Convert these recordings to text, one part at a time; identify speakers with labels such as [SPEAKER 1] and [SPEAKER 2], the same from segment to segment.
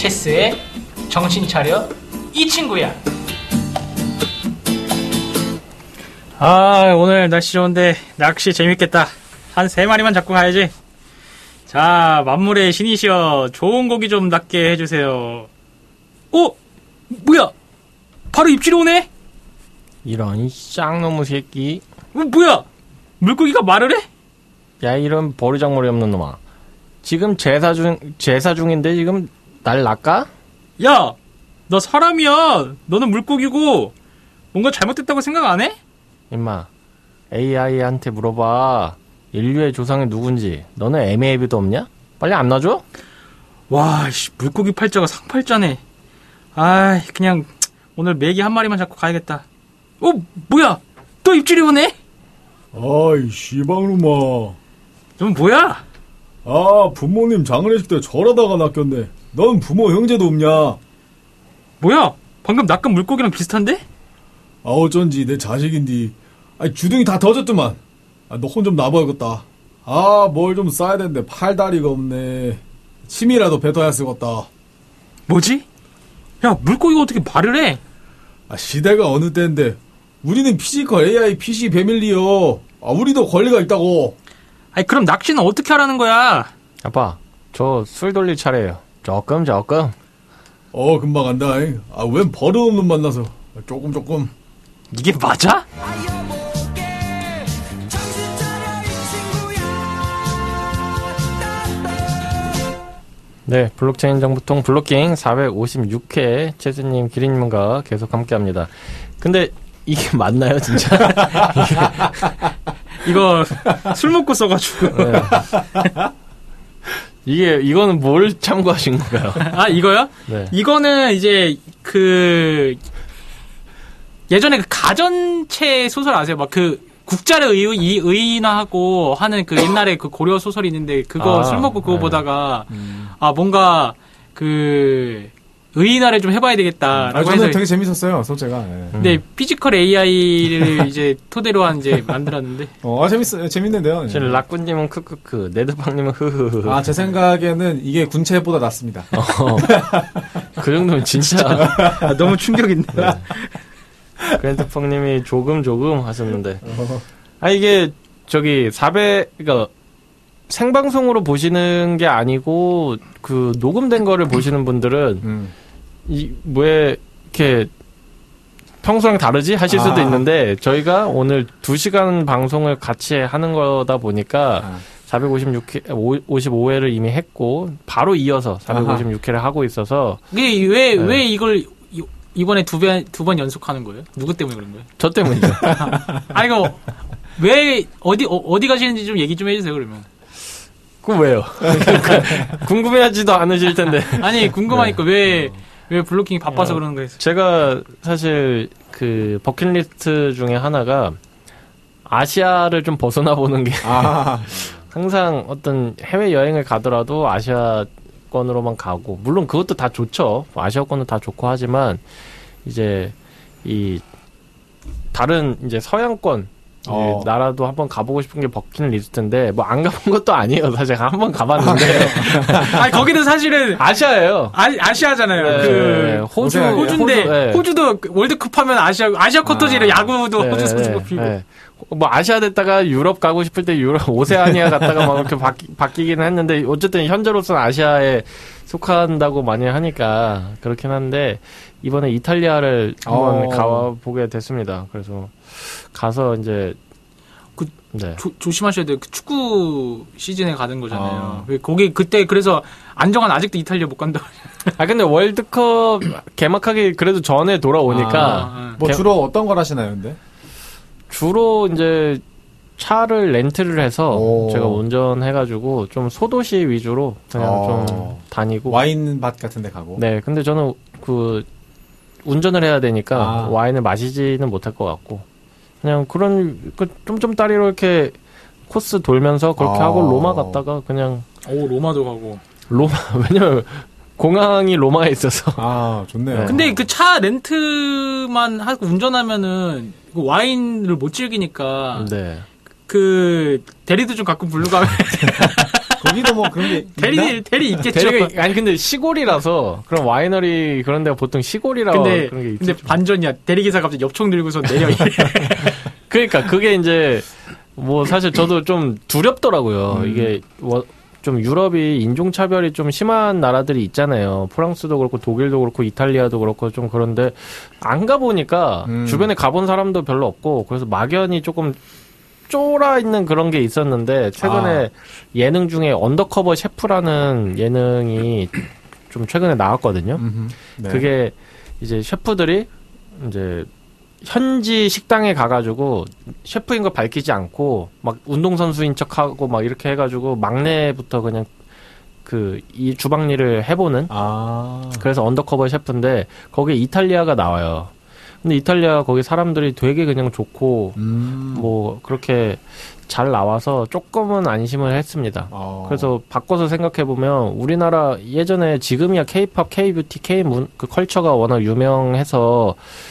[SPEAKER 1] 체스의 정신 차려 이 친구야. 아, 오늘 날씨 좋은데 낚시 재밌겠다. 한 3마리만 잡고 가야지. 자, 만물의 신이시여 좋은 고기 좀 낚게 해주세요. 뭐야? 바로 입질이 오네?
[SPEAKER 2] 이런 쌍놈의 새끼.
[SPEAKER 1] 뭐야? 물고기가 말을 해?
[SPEAKER 2] 야, 이런 버르장머리 없는 놈아. 지금 제사 중인데 지금 날 낚아?
[SPEAKER 1] 야, 너 사람이야. 너는 물고기고 뭔가 잘못됐다고 생각 안 해?
[SPEAKER 2] 임마, AI한테 물어봐. 인류의 조상이 누군지. 너는 애매해비도 없냐? 빨리 안 놔줘?
[SPEAKER 1] 와, 씨, 물고기 팔자가 상팔자네. 아, 그냥 오늘 메기 한 마리만 잡고 가야겠다. 뭐야? 또 입질이 오네?
[SPEAKER 3] 아이, 씨방놈아.
[SPEAKER 1] 넌 뭐야?
[SPEAKER 3] 아, 부모님 장례식 때 절하다가 낚였네. 넌 부모 형제도 없냐?
[SPEAKER 1] 뭐야? 방금 낚은 물고기랑 비슷한데?
[SPEAKER 3] 아, 어쩐지 내 자식인디. 아이, 주둥이 다 터졌더만. 아, 너 혼 좀 놔봐야겠다. 아, 뭘 좀 싸야 되는데 팔다리가 없네. 침이라도 뱉어야 쓰겠다.
[SPEAKER 1] 뭐지? 야, 물고기가 어떻게 말을 해?
[SPEAKER 3] 아, 시대가 어느 때인데 우리는 피지컬 AI PC 패밀리요. 아, 우리도 권리가 있다고.
[SPEAKER 1] 아니, 그럼 낚시는 어떻게 하라는 거야?
[SPEAKER 2] 아빠, 저 술 돌릴 차례예요. 조금.
[SPEAKER 3] 금방 간다. 아, 웬 버릇없는 만나서. 조금.
[SPEAKER 1] 이게 맞아?
[SPEAKER 2] 네, 블록체인 정보통 블록킹 456회 채스님, 기린님과 계속 함께합니다. 근데 이게 맞나요, 진짜?
[SPEAKER 1] 이거 술 먹고 써가지고.
[SPEAKER 2] 네. 이거는 뭘 참고하신 건가요?
[SPEAKER 1] 아, 이거요?
[SPEAKER 2] 네.
[SPEAKER 1] 이거는 이제 예전에 그 가전체 소설 아세요? 막 국자를 의인화하고 하는 그 옛날에 그 고려 소설이 있는데 그거 술 먹고 그거 보다가 뭔가 의인화를 좀 해봐야 되겠다라고 해서.
[SPEAKER 4] 저는 되게 재밌었어요, 소재가. 네.
[SPEAKER 1] 근데 피지컬 AI를 이제 토대로 한 이제 만들었는데.
[SPEAKER 4] 재밌는데요.
[SPEAKER 2] 지금 라꾸님은 크크크, 네드팡님은 흐흐흐.
[SPEAKER 4] 아, 제 생각에는 이게 군체보다 낫습니다.
[SPEAKER 2] 그 정도면 진짜.
[SPEAKER 1] 너무 충격인데.
[SPEAKER 2] 네. 그랜드펑님이 조금 하셨는데. 이게 그러니까 생방송으로 보시는 게 아니고 그 녹음된 거를 보시는 분들은 왜 이렇게 평소랑 다르지 하실 수도 있는데, 저희가 오늘 2시간 방송을 같이 하는 거다 보니까 455회를 이미 했고 바로 이어서 456회를 하고 있어서.
[SPEAKER 1] 왜 이걸 이번에 두 번 연속하는 거예요? 누구 때문에 그런 거예요?
[SPEAKER 2] 저 때문이죠.
[SPEAKER 1] 이거 왜 어디 가시는지 좀 얘기 좀 해주세요, 그러면.
[SPEAKER 2] 그럼 왜요? 궁금해하지도 않으실 텐데.
[SPEAKER 1] 아니, 궁금하니까. 네. 왜 블로킹이 바빠서 그러는 거예요?
[SPEAKER 2] 제가 사실 그 버킷리스트 중에 하나가 아시아를 좀 벗어나 보는 게 항상 어떤 해외 여행을 가더라도 아시아권으로만 가고, 물론 그것도 다 좋죠. 아시아권은 다 좋고 하지만 이제 이 다른 이제 서양권 나라도 한번 가보고 싶은 게 버킷리스트인데, 뭐 안 가본 것도 아니에요. 사실 한번 가봤는데.
[SPEAKER 1] 거기는 사실은
[SPEAKER 2] 아시아예요.
[SPEAKER 1] 아시아잖아요. 호주인데 호주도 월드컵 하면 아시아 쿼터지를 야구도 호주 선수가 피고.
[SPEAKER 2] 뭐 아시아 됐다가 유럽 가고 싶을 때 유럽 오세아니아 갔다가 막 이렇게 바뀌기는 했는데, 어쨌든 현재로서는 아시아에 속한다고 많이 하니까 그렇긴 한데, 이번에 이탈리아를 한번 가보게 됐습니다. 그래서 가서 이제
[SPEAKER 1] 조심하셔야 돼요. 축구 시즌에 가는 거잖아요. 거기 그때 그래서 안정환 아직도 이탈리아 못 간다.
[SPEAKER 2] 근데 월드컵 개막하기 그래도 전에 돌아오니까.
[SPEAKER 4] 주로 어떤 걸 하시나요, 근데?
[SPEAKER 2] 주로 이제 차를 렌트를 해서 제가 운전해가지고 좀 소도시 위주로 그냥 좀 다니고.
[SPEAKER 4] 와인밭 같은 데 가고.
[SPEAKER 2] 네, 근데 저는 운전을 해야 되니까 와인을 마시지는 못할 것 같고, 그냥 그런 좀 따리로 이렇게 코스 돌면서 그렇게 하고 로마 갔다가 그냥.
[SPEAKER 1] 로마도 가고.
[SPEAKER 2] 왜냐면 공항이 로마에 있어서.
[SPEAKER 4] 좋네요.
[SPEAKER 1] 네. 근데 그 차 렌트만 하고 운전하면은 와인을 못 즐기니까.
[SPEAKER 2] 네.
[SPEAKER 1] 대리도 좀 가끔 부르고 하면.
[SPEAKER 4] 거기도 뭐 그런 게
[SPEAKER 1] 대리 있겠죠.
[SPEAKER 2] 아니 근데 시골이라서 그런 와이너리 그런 데가 보통 시골이라 그런 게 있죠.
[SPEAKER 1] 근데 반전이야. 대리기사 갑자기 엽총 들고서 내려.
[SPEAKER 2] 그러니까 그게 이제 뭐 사실 저도 좀 두렵더라고요. 이게 좀 유럽이 인종차별이 좀 심한 나라들이 있잖아요. 프랑스도 그렇고 독일도 그렇고 이탈리아도 그렇고 좀 그런데 안 가보니까 주변에 가본 사람도 별로 없고 그래서 막연히 조금 쫄아 있는 그런 게 있었는데 최근에 예능 중에 언더커버 셰프라는 예능이 좀 최근에 나왔거든요.
[SPEAKER 4] 네.
[SPEAKER 2] 그게 이제 셰프들이 이제 현지 식당에 가가지고 셰프인 걸 밝히지 않고 막 운동선수인 척하고 막 이렇게 해가지고 막내부터 그냥 이 주방 일을 해보는 그래서 언더커버 셰프인데 거기에 이탈리아가 나와요. 근데 이탈리아 거기 사람들이 되게 그냥 좋고 뭐 그렇게 잘 나와서 조금은 안심을 했습니다. 그래서 바꿔서 생각해보면 우리나라 예전에 지금이야 K-팝, K-뷰티, 그 컬처가 워낙 유명해서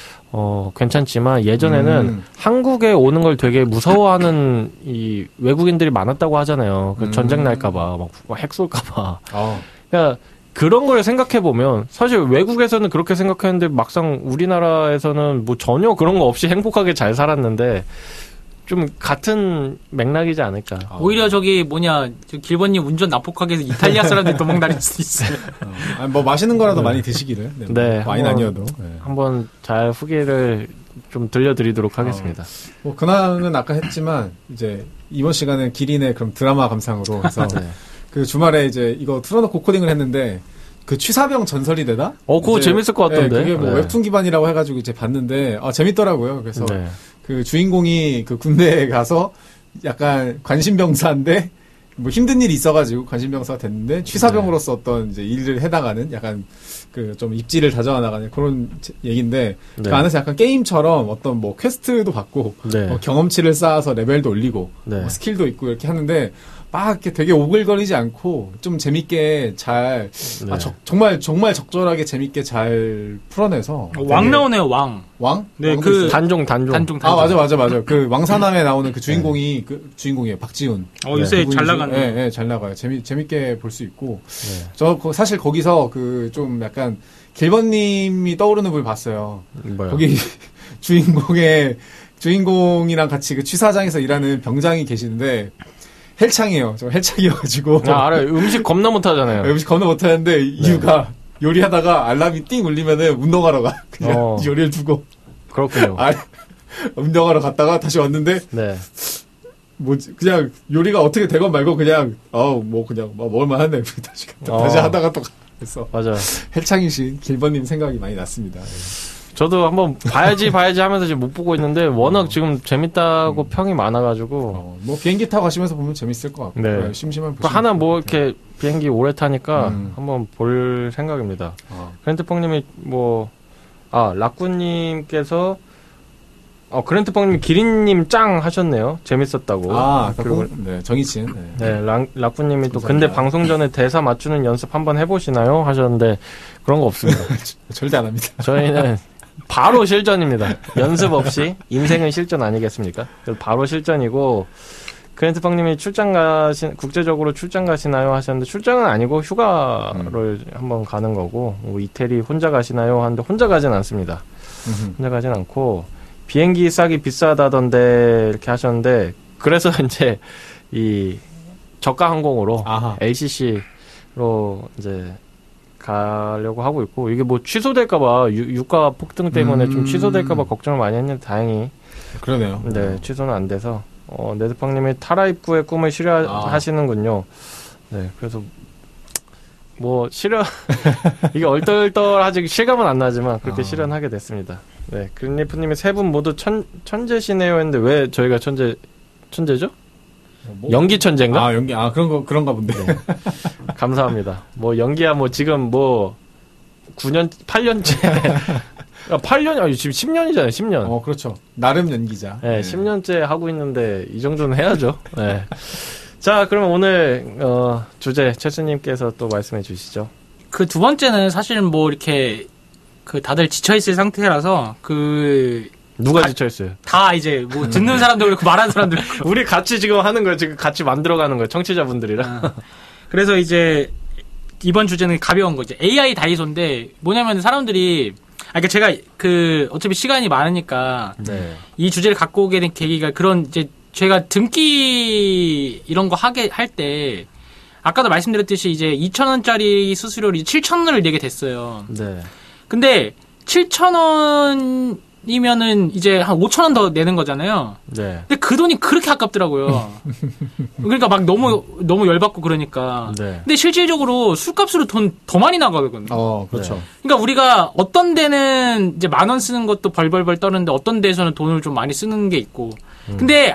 [SPEAKER 2] 괜찮지만 예전에는 한국에 오는 걸 되게 무서워하는 이 외국인들이 많았다고 하잖아요. 그 전쟁 날까봐, 막 핵 쏠까봐. 그러니까 그런 걸 생각해보면 사실 외국에서는 그렇게 생각했는데 막상 우리나라에서는 뭐 전혀 그런 거 없이 행복하게 잘 살았는데 좀 같은 맥락이지 않을까.
[SPEAKER 1] 오히려 길버님 운전 난폭하게 해서 이탈리아 사람들이 도망 다닐 수 있어요.
[SPEAKER 4] 뭐 맛있는 거라도 많이 드시기를.
[SPEAKER 2] 네.
[SPEAKER 4] 와인 아니어도.
[SPEAKER 2] 한번 잘 후기를 좀 들려드리도록 하겠습니다.
[SPEAKER 4] 뭐 근황은 아까 했지만 이제 이번 시간은 기린의 그럼 드라마 감상으로 해서 그 주말에 이제 이거 틀어놓고 코딩을 했는데 그 취사병 전설이 되다?
[SPEAKER 2] 그거 재밌을 것 같던데.
[SPEAKER 4] 그게 뭐 웹툰 기반이라고 해가지고 이제 봤는데 재밌더라고요. 그래서 그 주인공이 그 군대에 가서 약간 관심병사인데 뭐 힘든 일이 있어가지고 관심병사가 됐는데 취사병으로서 어떤 이제 일을 해나가는 약간 그 좀 입지를 다져나 나가는 그런 얘기인데 그 안에서 약간 게임처럼 어떤 뭐 퀘스트도 받고 뭐 경험치를 쌓아서 레벨도 올리고 뭐 스킬도 있고 이렇게 하는데 막 이렇게 되게 오글거리지 않고 좀 재밌게 잘 정말 적절하게 재밌게 잘 풀어내서
[SPEAKER 1] 왕 나오네요. 왕.
[SPEAKER 2] 네, 그 단종.
[SPEAKER 4] 맞아. 그 왕사남에 나오는 그 주인공이 그 주인공이에요. 박지훈.
[SPEAKER 1] 요새 잘 나가네.
[SPEAKER 4] 네, 잘 나가요. 재밌게 볼 수 있고. 저 사실 거기서 그 좀 약간 길버님이 떠오르는 걸 봤어요.
[SPEAKER 2] 뭐요?
[SPEAKER 4] 거기 주인공이랑 같이 그 취사장에서 일하는 병장이 계시는데 헬창이에요. 저 헬창이어가지고.
[SPEAKER 2] 알아요. 음식 겁나 못하잖아요.
[SPEAKER 4] 음식 겁나 못하는데 이유가 요리하다가 알람이 띵 울리면은 운동하러 가. 그냥 요리를 두고.
[SPEAKER 2] 그렇군요.
[SPEAKER 4] 운동하러 갔다가 다시 왔는데. 뭐지, 그냥 요리가 어떻게 되건 말고 그냥, 그냥 먹을만 하네. 다시 하다가 또 그래서.
[SPEAKER 2] 맞아요.
[SPEAKER 4] 헬창이신 길버님 생각이 많이 났습니다.
[SPEAKER 2] 저도 한번 봐야지 하면서 지금 못 보고 있는데 워낙 지금 재밌다고 평이 많아가지고
[SPEAKER 4] 뭐 비행기 타고 가시면서 보면 재밌을 것 같고 심심한
[SPEAKER 2] 하나 뭐 이렇게 비행기 오래 타니까 한번 볼 생각입니다. 그랜트펑님이 라꾸님께서 그랜트펑님이 기린님 짱 하셨네요. 재밌었다고.
[SPEAKER 4] 그리고 정희진.
[SPEAKER 2] 라꾸님이 또 근데 방송 전에 대사 맞추는 연습 한번 해보시나요? 하셨는데 그런 거 없습니다.
[SPEAKER 4] 절대 안 합니다.
[SPEAKER 2] 저희는 바로 실전입니다. 연습 없이 인생은 실전 아니겠습니까? 바로 실전이고 그랜트펑님이 국제적으로 출장 가시나요? 하셨는데 출장은 아니고 휴가를 한번 가는 거고 뭐 이태리 혼자 가시나요? 하는데 혼자 가진 않습니다. 혼자 가진 않고 비행기 싸기 비싸다던데 이렇게 하셨는데 그래서 이제 이 저가 항공으로 LCC로 이제 가려고 하고 있고 이게 뭐 취소될까봐 유가 폭등 때문에 좀 취소될까봐 걱정을 많이 했는데 다행히
[SPEAKER 4] 그러네요.
[SPEAKER 2] 취소는 안 돼서 네드팡님이 타라 입구의 꿈을 실현하시는군요. 그래서 뭐 이게 얼떨떨하지 실감은 안 나지만 그렇게 실현하게 됐습니다. 그린리프님이 세 분 모두 천재시네요 했는데 왜 저희가 천재죠? 연기 천재인가?
[SPEAKER 4] 그런가 본데.
[SPEAKER 2] 감사합니다. 연기야 지금 8년째. 8년, 지금 10년이잖아요, 10년.
[SPEAKER 4] 그렇죠. 나름 연기자.
[SPEAKER 2] 10년째 하고 있는데, 이 정도는 해야죠. 자, 그러면 오늘, 주제, 최수님께서 또 말씀해 주시죠.
[SPEAKER 1] 그 두 번째는 사실은 이렇게, 다들 지쳐있을 상태라서,
[SPEAKER 2] 누가 지쳐있어요?
[SPEAKER 1] 다 이제, 듣는 사람도 그렇고, 말하는 사람도 그렇고.
[SPEAKER 2] 우리 같이 지금 하는 거예요. 지금 같이 만들어가는 거예요. 청취자분들이랑.
[SPEAKER 1] 그래서 이제 이번 주제는 가벼운 거 이제 AI 다이소인데 뭐냐면 사람들이 그러니까 제가 어차피 시간이 많으니까
[SPEAKER 2] 네.
[SPEAKER 1] 이 주제를 갖고 오게 된 계기가 그런 이제 제가 등기 이런 거 할 때 아까도 말씀드렸듯이 이제 2,000원짜리 수수료를 7,000원을 내게 됐어요.
[SPEAKER 2] 네.
[SPEAKER 1] 근데 7,000원이면은 이제 한 5,000원 더 내는 거잖아요.
[SPEAKER 2] 네.
[SPEAKER 1] 근데 그 돈이 그렇게 아깝더라고요. 그러니까 막 너무 열받고 그러니까.
[SPEAKER 2] 네.
[SPEAKER 1] 근데 실질적으로 술값으로 돈 더 많이 나가거든요.
[SPEAKER 4] 그렇죠.
[SPEAKER 2] 네.
[SPEAKER 1] 그러니까 우리가 어떤 데는 이제 10,000원 쓰는 것도 벌벌벌 떠는데 어떤 데에서는 돈을 좀 많이 쓰는 게 있고. 근데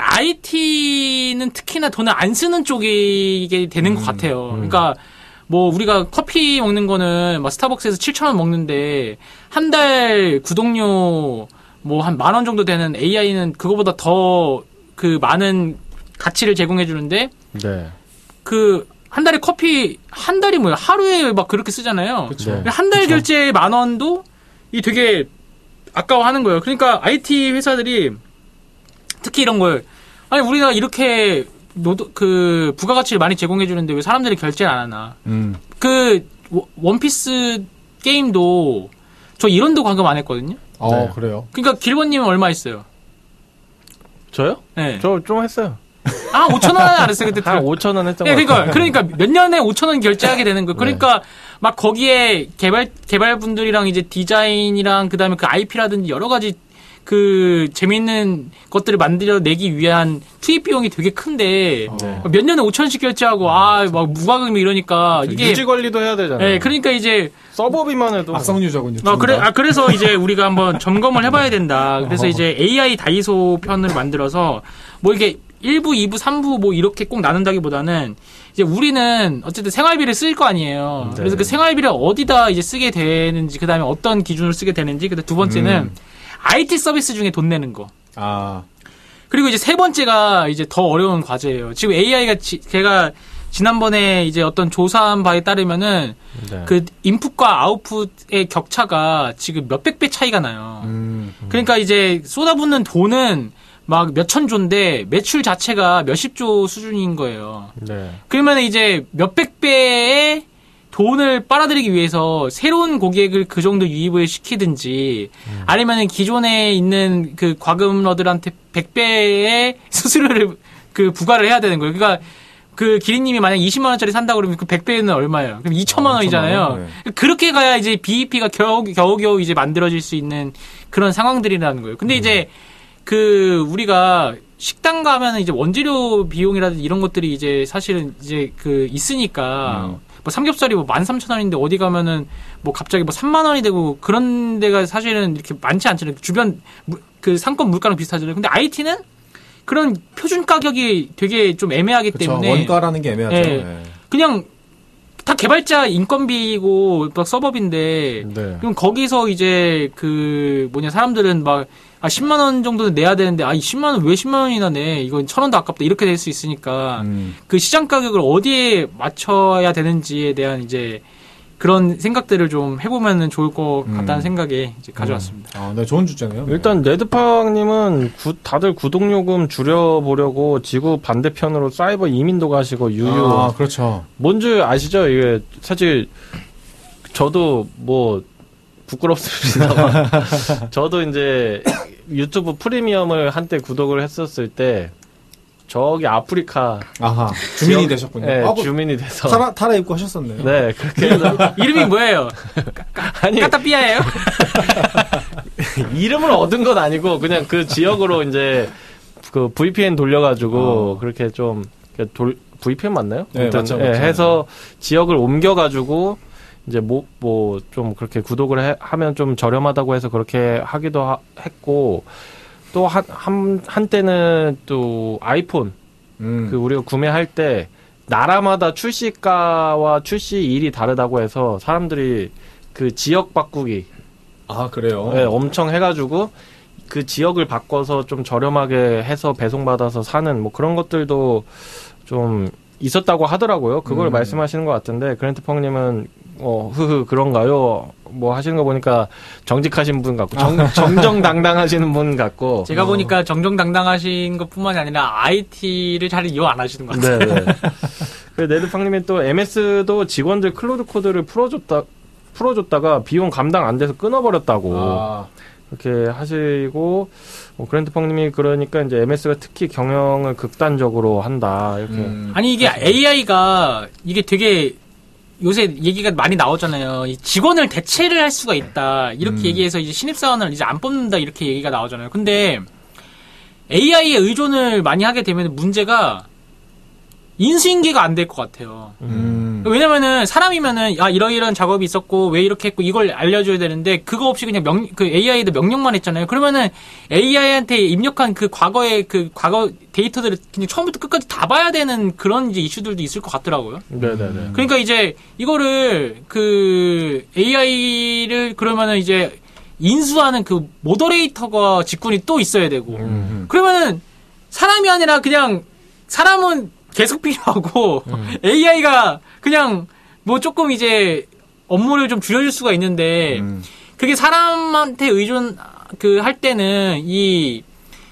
[SPEAKER 1] IT는 특히나 돈을 안 쓰는 쪽이 이게 되는 것 같아요. 그러니까 뭐 우리가 커피 먹는 거는 막 스타벅스에서 7,000원 먹는데 한 달 구독료 뭐 한 10,000원 정도 되는 AI는 그거보다 더 그 많은 가치를 제공해 주는데
[SPEAKER 2] 네.
[SPEAKER 1] 그 한 달에 커피 한 달이 뭐야 하루에 막 그렇게 쓰잖아요.
[SPEAKER 2] 그쵸.
[SPEAKER 1] 한 달 결제 10,000원도 이 되게 아까워하는 거예요. 그러니까 IT 회사들이 특히 이런 걸 아니 우리가 이렇게 부가가치를 많이 제공해 주는데 왜 사람들이 결제를 안 하나? 그 원피스 게임도 저 1원도 광고 안 했거든요.
[SPEAKER 4] 네. 그래요.
[SPEAKER 1] 그러니까 길버님은 얼마 했어요?
[SPEAKER 2] 저요?
[SPEAKER 1] 네.
[SPEAKER 2] 저 좀 했어요.
[SPEAKER 1] 5,000원 안 했어요 그때.
[SPEAKER 2] 한 5,000원 했던 거
[SPEAKER 1] 네,
[SPEAKER 2] 같아요.
[SPEAKER 1] 그러니까 몇 년에 5,000원 결제하게 되는 거. 그러니까 막 거기에 개발분들이랑 이제 디자인이랑 그다음에 그 IP라든지 여러 가지 그 재미있는 것들을 만들어내기 위한 투입 비용이 되게 큰데 몇 년에 5,000원씩 결제하고 막 무과금 이러니까 이게
[SPEAKER 2] 유지 관리도 해야 되잖아요.
[SPEAKER 1] 네, 그러니까 이제
[SPEAKER 2] 서버비만 해도
[SPEAKER 4] 악성 유저군요.
[SPEAKER 1] 그래서 이제 우리가 한번 점검을 해봐야 된다. 그래서 이제 AI 다이소 편을 만들어서 뭐 이게 1부, 2부, 3부 뭐 이렇게 꼭 나눈다기보다는 이제 우리는 어쨌든 생활비를 쓸 거 아니에요.
[SPEAKER 2] 네.
[SPEAKER 1] 그래서 그 생활비를 어디다 이제 쓰게 되는지, 그 다음에 어떤 기준으로 쓰게 되는지, 그 다음 두 번째는 IT 서비스 중에 돈 내는 거. 그리고 이제 세 번째가 이제 더 어려운 과제예요. 지금 AI가 제가 지난번에 이제 어떤 조사한 바에 따르면은 그 인풋과 아웃풋의 격차가 지금 몇백 배 차이가 나요. 그러니까 이제 쏟아붓는 돈은 막 몇천 조인데 매출 자체가 몇십 조 수준인 거예요.
[SPEAKER 2] 네.
[SPEAKER 1] 그러면 이제 몇백 배의 돈을 빨아들이기 위해서 새로운 고객을 그 정도 유입을 시키든지 아니면은 기존에 있는 그 과금러들한테 100배의 수수료를 그 부과를 해야 되는 거예요. 그러니까 그 기린님이 만약 20만 원짜리 산다 그러면 그 100배는 얼마예요? 그럼 2천만 원이잖아요. 네. 그렇게 가야 이제 BEP가 겨우겨우 이제 만들어질 수 있는 그런 상황들이라는 거예요. 근데 이제 그 우리가 식당 가면은 이제 원재료 비용이라든지 이런 것들이 이제 사실은 이제 그 있으니까 뭐 삼겹살이 뭐 13,000원인데 어디 가면은 뭐 갑자기 뭐 3만 원이 되고 그런 데가 사실은 이렇게 많지 않잖아요. 주변 그 상권 물가랑 비슷하잖아요. 근데 IT는 그런 표준 가격이 되게 좀 애매하기 때문에
[SPEAKER 4] 원가라는 게 애매하죠.
[SPEAKER 1] 네. 그냥 다 개발자 인건비고 막 서버비인데 그럼 거기서 이제 그 사람들은 막 10만 원 정도는 내야 되는데 이 10만 원 왜 10만 원이나 내? 이건 1,000원도 아깝다. 이렇게 될 수 있으니까 그 시장 가격을 어디에 맞춰야 되는지에 대한 이제 그런 생각들을 좀 해보면 좋을 것 같다는 생각에 이제 가져왔습니다.
[SPEAKER 4] 네, 좋은 주제네요.
[SPEAKER 2] 일단 레드팡님은 다들 구독요금 줄여보려고 지구 반대편으로 사이버 이민도 가시고 유유.
[SPEAKER 4] 그렇죠.
[SPEAKER 2] 뭔지 아시죠? 이게 사실 저도 뭐 부끄럽습니다만 저도 이제 유튜브 프리미엄을 한때 구독을 했었을 때 저기 아프리카
[SPEAKER 4] 주민이 되셨군요.
[SPEAKER 2] 네, 주민이 돼서
[SPEAKER 4] 타라 입고 하셨었네요.
[SPEAKER 2] 네, 그렇게 해서
[SPEAKER 1] 이름이 뭐예요?
[SPEAKER 2] 아니
[SPEAKER 1] 까따삐아예요?
[SPEAKER 2] 이름을 얻은 건 아니고 그냥 그 지역으로 이제 그 VPN 돌려가지고 그렇게 좀 VPN 맞나요?
[SPEAKER 4] 네, 맞죠.
[SPEAKER 2] 해서 지역을 옮겨가지고 이제 뭐 좀 그렇게 구독을 하면 좀 저렴하다고 해서 그렇게 하기도 했고 또 한때는 또 아이폰 그 우리가 구매할 때 나라마다 출시가와 출시일이 다르다고 해서 사람들이 그 지역 바꾸기
[SPEAKER 4] 그래요?
[SPEAKER 2] 네, 엄청 해가지고 그 지역을 바꿔서 좀 저렴하게 해서 배송받아서 사는 뭐 그런 것들도 좀 있었다고 하더라고요. 그걸 말씀하시는 것 같은데 그랜트펑님은 그런가요? 뭐 하시는 거 보니까 정직하신 분 같고 정정당당하시는 분 같고
[SPEAKER 1] 제가 보니까 정정당당하신 것뿐만이 아니라 IT를 잘 이용 안 하시는 것 같아요.
[SPEAKER 2] 네. 그 네드팡님이 또 MS도 직원들 클로드 코드를 풀어줬다가 비용 감당 안 돼서 끊어버렸다고 그렇게 하시고 그랜드팡님이 그러니까 이제 MS가 특히 경영을 극단적으로 한다 이렇게.
[SPEAKER 1] 아니 이게 AI가 이게 되게 요새 얘기가 많이 나오잖아요. 이 직원을 대체를 할 수가 있다 이렇게 얘기해서 이제 신입사원을 이제 안 뽑는다 이렇게 얘기가 나오잖아요. 근데 AI에 의존을 많이 하게 되면 문제가 인수인계가 안 될 것 같아요. 왜냐면은 사람이면은 이러이러한 작업이 있었고 왜 이렇게 했고 이걸 알려줘야 되는데 그거 없이 그냥 그 AI도 명령만 했잖아요. 그러면은 AI한테 입력한 그 과거 데이터들을 그냥 처음부터 끝까지 다 봐야 되는 그런 이제 이슈들도 있을 것 같더라고요.
[SPEAKER 2] 네네네.
[SPEAKER 1] 그러니까 이제 이거를 그 AI를 그러면은 이제 인수하는 그 모더레이터가 직군이 또 있어야 되고 그러면은 사람이 아니라 그냥 사람은 계속 필요하고 AI가 그냥 뭐 조금 이제 업무를 좀 줄여줄 수가 있는데 그게 사람한테 의존 그 할 때는 이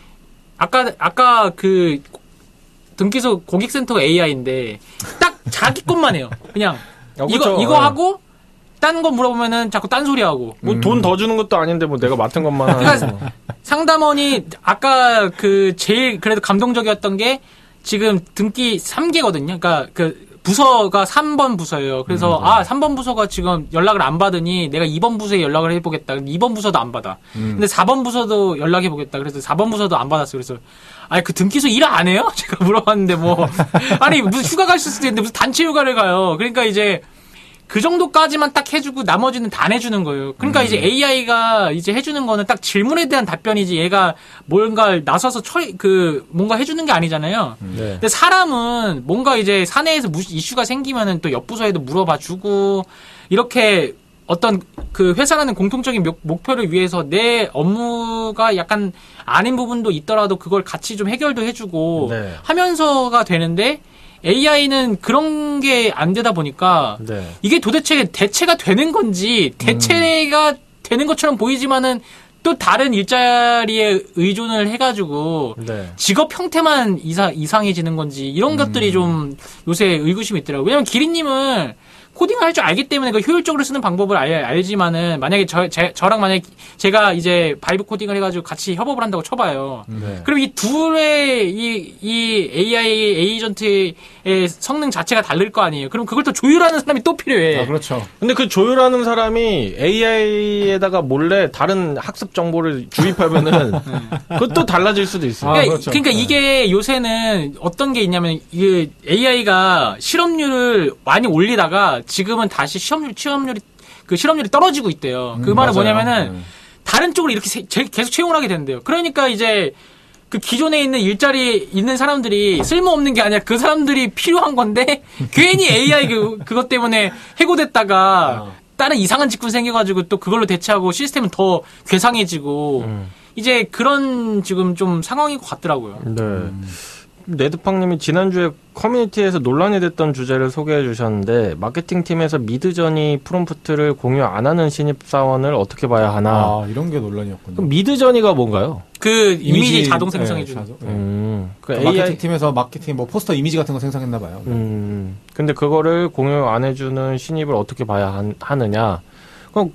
[SPEAKER 1] 아까 그 등기소 고객센터 AI인데 딱 자기 것만 해요. 그냥 이거 하고 딴 거 물어보면은 자꾸 딴 소리 하고
[SPEAKER 2] 뭐 돈 더 주는 것도 아닌데 뭐 내가 맡은 것만 하는.
[SPEAKER 1] 그러니까 상담원이 아까 그 제일 그래도 감동적이었던 게 지금 등기 3개거든요. 그러니까 그 부서가 3번 부서예요. 그래서 3번 부서가 지금 연락을 안 받으니 내가 2번 부서에 연락을 해보겠다. 2번 부서도 안 받아. 근데 4번 부서도 연락해보겠다. 그래서 4번 부서도 안 받았어요. 그래서 아니 그 등기소 일 안 해요? 제가 물어봤는데 뭐 아니 무슨 휴가 가실 수도 있는데 무슨 단체 휴가를 가요. 그러니까 이제 그 정도까지만 딱 해주고 나머지는 다 안 해주는 거예요. 그러니까 이제 AI가 이제 해주는 거는 딱 질문에 대한 답변이지 얘가 뭔가 나서서 뭔가 해주는 게 아니잖아요.
[SPEAKER 2] 네.
[SPEAKER 1] 근데 사람은 뭔가 이제 사내에서 이슈가 생기면은 또 옆 부서에도 물어봐 주고 이렇게 어떤 그 회사라는 공통적인 목표를 위해서 내 업무가 약간 아닌 부분도 있더라도 그걸 같이 좀 해결도 해주고
[SPEAKER 2] 네.
[SPEAKER 1] 하면서가 되는데 AI는 그런 게 안 되다 보니까
[SPEAKER 2] 네.
[SPEAKER 1] 이게 도대체 대체가 되는 건지 대체가 되는 것처럼 보이지만은 또 다른 일자리에 의존을 해가지고
[SPEAKER 2] 네.
[SPEAKER 1] 직업 형태만 이상해지는 건지 이런 것들이 좀 요새 의구심이 있더라고요. 왜냐면 기린님은 코딩을 할 줄 알기 때문에 그 효율적으로 쓰는 방법을 알지만은 만약에 저랑 만약에 제가 이제 바이브 코딩을 해가지고 같이 협업을 한다고 쳐봐요.
[SPEAKER 2] 네.
[SPEAKER 1] 그럼 이 둘의 이 AI 에이전트의 성능 자체가 다를 거 아니에요. 그럼 그걸 또 조율하는 사람이 또 필요해.
[SPEAKER 4] 그렇죠.
[SPEAKER 2] 근데 그 조율하는 사람이 AI에다가 몰래 다른 학습 정보를 주입하면은 그것도 달라질 수도 있어요.
[SPEAKER 1] 그러니까 이게 요새는 어떤 게 있냐면 이 AI가 실업률을 많이 올리다가 지금은 다시 실업률이 떨어지고 있대요. 그 말은
[SPEAKER 4] 맞아요.
[SPEAKER 1] 뭐냐면은 다른 쪽으로 이렇게 계속 채용을 하게 된대요. 그러니까 이제 그 기존에 있는 일자리에 있는 사람들이 쓸모없는 게 아니라 그 사람들이 필요한 건데 괜히 AI 그것 때문에 해고됐다가 다른 이상한 직군 생겨가지고 또 그걸로 대체하고 시스템은 더 괴상해지고 이제 그런 지금 좀 상황인 것 같더라고요.
[SPEAKER 2] 네. 네드팡님이 지난주에 커뮤니티에서 논란이 됐던 주제를 소개해 주셨는데 마케팅팀에서 미드저니 프롬프트를 공유 안 하는 신입사원을 어떻게 봐야 하나.
[SPEAKER 4] 이런 게 논란이었군요.
[SPEAKER 2] 그럼 미드저니가 뭔가요?
[SPEAKER 1] 그 이미지 자동 생성해주는.
[SPEAKER 2] 그
[SPEAKER 4] 마케팅팀에서 뭐 포스터 이미지 같은 거 생성했나 봐요.
[SPEAKER 2] 근데 그거를 공유 안 해주는 신입을 어떻게 봐야 하느냐. 그럼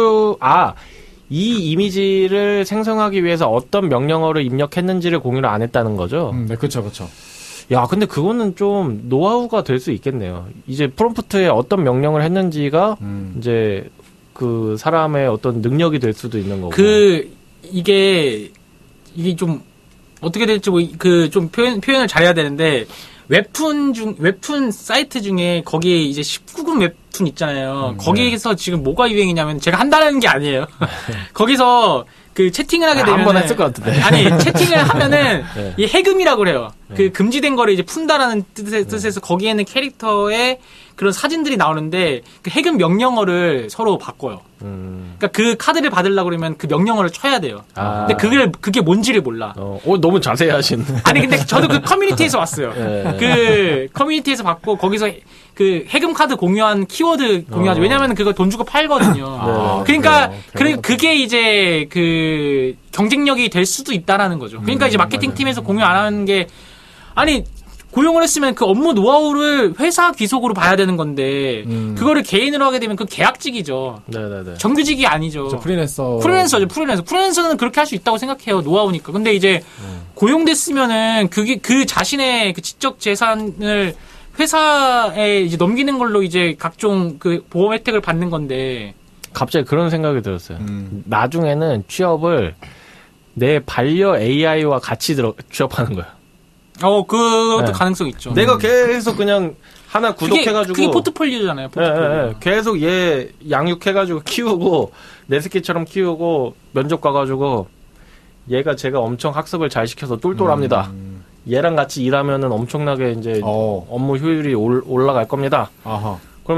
[SPEAKER 2] 이 이미지를 생성하기 위해서 어떤 명령어를 입력했는지를 공유를 안 했다는 거죠?
[SPEAKER 4] 네, 그렇죠.
[SPEAKER 2] 야, 근데 그거는 좀 노하우가 될 수 있겠네요. 이제 프롬프트에 어떤 명령을 했는지가 이제 그 사람의 어떤 능력이 될 수도 있는 거고.
[SPEAKER 1] 이게 좀 어떻게 될지 좀 표현을 잘해야 되는데 웹툰 사이트 중에 거기에 이제 19금 웹툰 있잖아요. 거기에서 지금 뭐가 유행이냐면 제가 한다는 게 아니에요. 거기서 그 채팅을 하게 되면
[SPEAKER 2] 한번 했을 것 같은데.
[SPEAKER 1] 아니 채팅을 하면은
[SPEAKER 2] 네.
[SPEAKER 1] 이 해금이라고 그래요. 그 금지된 거를 이제 푼다라는 뜻에서 거기에는 캐릭터의 그런 사진들이 나오는데 그 해금 명령어를 서로 바꿔요. 그러니까 그 카드를 받으려고 그러면 그 명령어를 쳐야 돼요. 근데 그게 뭔지를 몰라.
[SPEAKER 2] 너무 자세히 하신.
[SPEAKER 1] 아니 근데 저도 그 커뮤니티에서 왔어요.
[SPEAKER 2] 네.
[SPEAKER 1] 그 커뮤니티에서 받고 거기서 그 해금 카드 공유한 키워드 공유하죠. 왜냐면 그거 돈 주고 팔거든요. 그러니까 그게 이제 그 경쟁력이 될 수도 있다라는 거죠. 그러니까 이제 마케팅 팀에서 공유 안 하는 게 아니 고용을 했으면 그 업무 노하우를 회사 귀속으로 봐야 되는 건데 그거를 개인으로 하게 되면 그 계약직이죠.
[SPEAKER 2] 네네네.
[SPEAKER 1] 정규직이 아니죠.
[SPEAKER 4] 프리랜서죠.
[SPEAKER 1] 프리랜서는 그렇게 할 수 있다고 생각해요. 노하우니까. 근데 이제 고용됐으면은 그게 그 자신의 그 지적 재산을 회사에 이제 넘기는 걸로 이제 각종 그 보험 혜택을 받는 건데.
[SPEAKER 2] 갑자기 그런 생각이 들었어요. 나중에는 취업을 내 반려 AI와 같이 취업하는 거야.
[SPEAKER 1] 그것도
[SPEAKER 2] 네.
[SPEAKER 1] 가능성 있죠.
[SPEAKER 2] 내가 계속 그냥 하나 구독해가지고.
[SPEAKER 1] 그게 포트폴리오잖아요. 포트폴리오.
[SPEAKER 2] 네. 계속 얘 양육해가지고 키우고, 내 새끼처럼 키우고, 면접 가가지고, 얘가 제가 엄청 학습을 잘 시켜서 똘똘합니다. 얘랑 같이 일하면은 엄청나게 이제 업무 효율이 올라갈 겁니다.
[SPEAKER 4] 아하.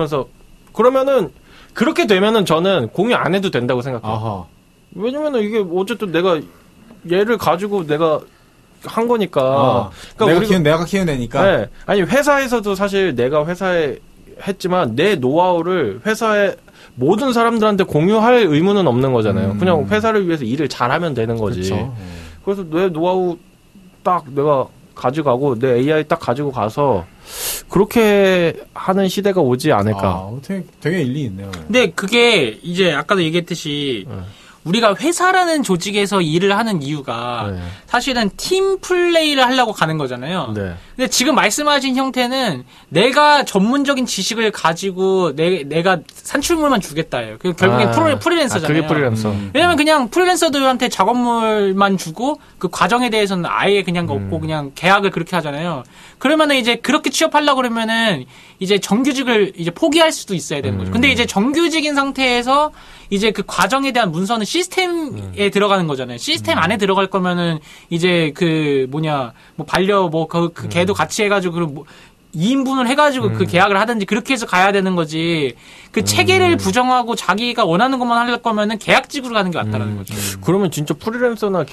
[SPEAKER 2] 그러면은, 그렇게 되면은 저는 공유 안 해도 된다고 생각해요.
[SPEAKER 4] 아하.
[SPEAKER 2] 왜냐면은 이게 어쨌든 내가 얘를 가지고 내가 한 거니까.
[SPEAKER 4] 그러니까 내가 키운 애니까.
[SPEAKER 2] 네. 아니 회사에서도 사실 내가 회사에 했지만 내 노하우를 회사에 모든 사람들한테 공유할 의무는 없는 거잖아요. 그냥 회사를 위해서 일을 잘하면 되는 거지.
[SPEAKER 4] 그쵸.
[SPEAKER 2] 그래서 내 노하우 딱 내가 가져가고 내 AI 딱 가지고 가서 그렇게 하는 시대가 오지 않을까.
[SPEAKER 4] 되게 일리 있네요.
[SPEAKER 1] 근데 그게 이제 아까도 얘기했듯이 우리가 회사라는 조직에서 일을 하는 이유가 사실은 팀 플레이를 하려고 가는 거잖아요.
[SPEAKER 2] 네.
[SPEAKER 1] 근데 지금 말씀하신 형태는 내가 전문적인 지식을 가지고 내가 산출물만 주겠다예요. 결국엔 프리랜서잖아요.
[SPEAKER 2] 그게 프리랜서.
[SPEAKER 1] 왜냐면 그냥 프리랜서들한테 작업물만 주고 그 과정에 대해서는 아예 그냥 없고 그냥 계약을 그렇게 하잖아요. 그러면은 이제 그렇게 취업하려고 그러면은 이제 정규직을 이제 포기할 수도 있어야 되는 거죠. 근데 이제 정규직인 상태에서 이제 그 과정에 대한 문서는 시스템에 들어가는 거잖아요. 시스템 안에 들어갈 거면은 이제 그 반려 그 걔도 같이 해가지고 뭐 2인분을 해가지고 그 계약을 하든지 그렇게 해서 가야 되는 거지. 그 체계를 부정하고 자기가 원하는 것만 할 거면은 계약직으로 가는 게 맞다라는 거죠.
[SPEAKER 2] 그러면 진짜 프리랜서나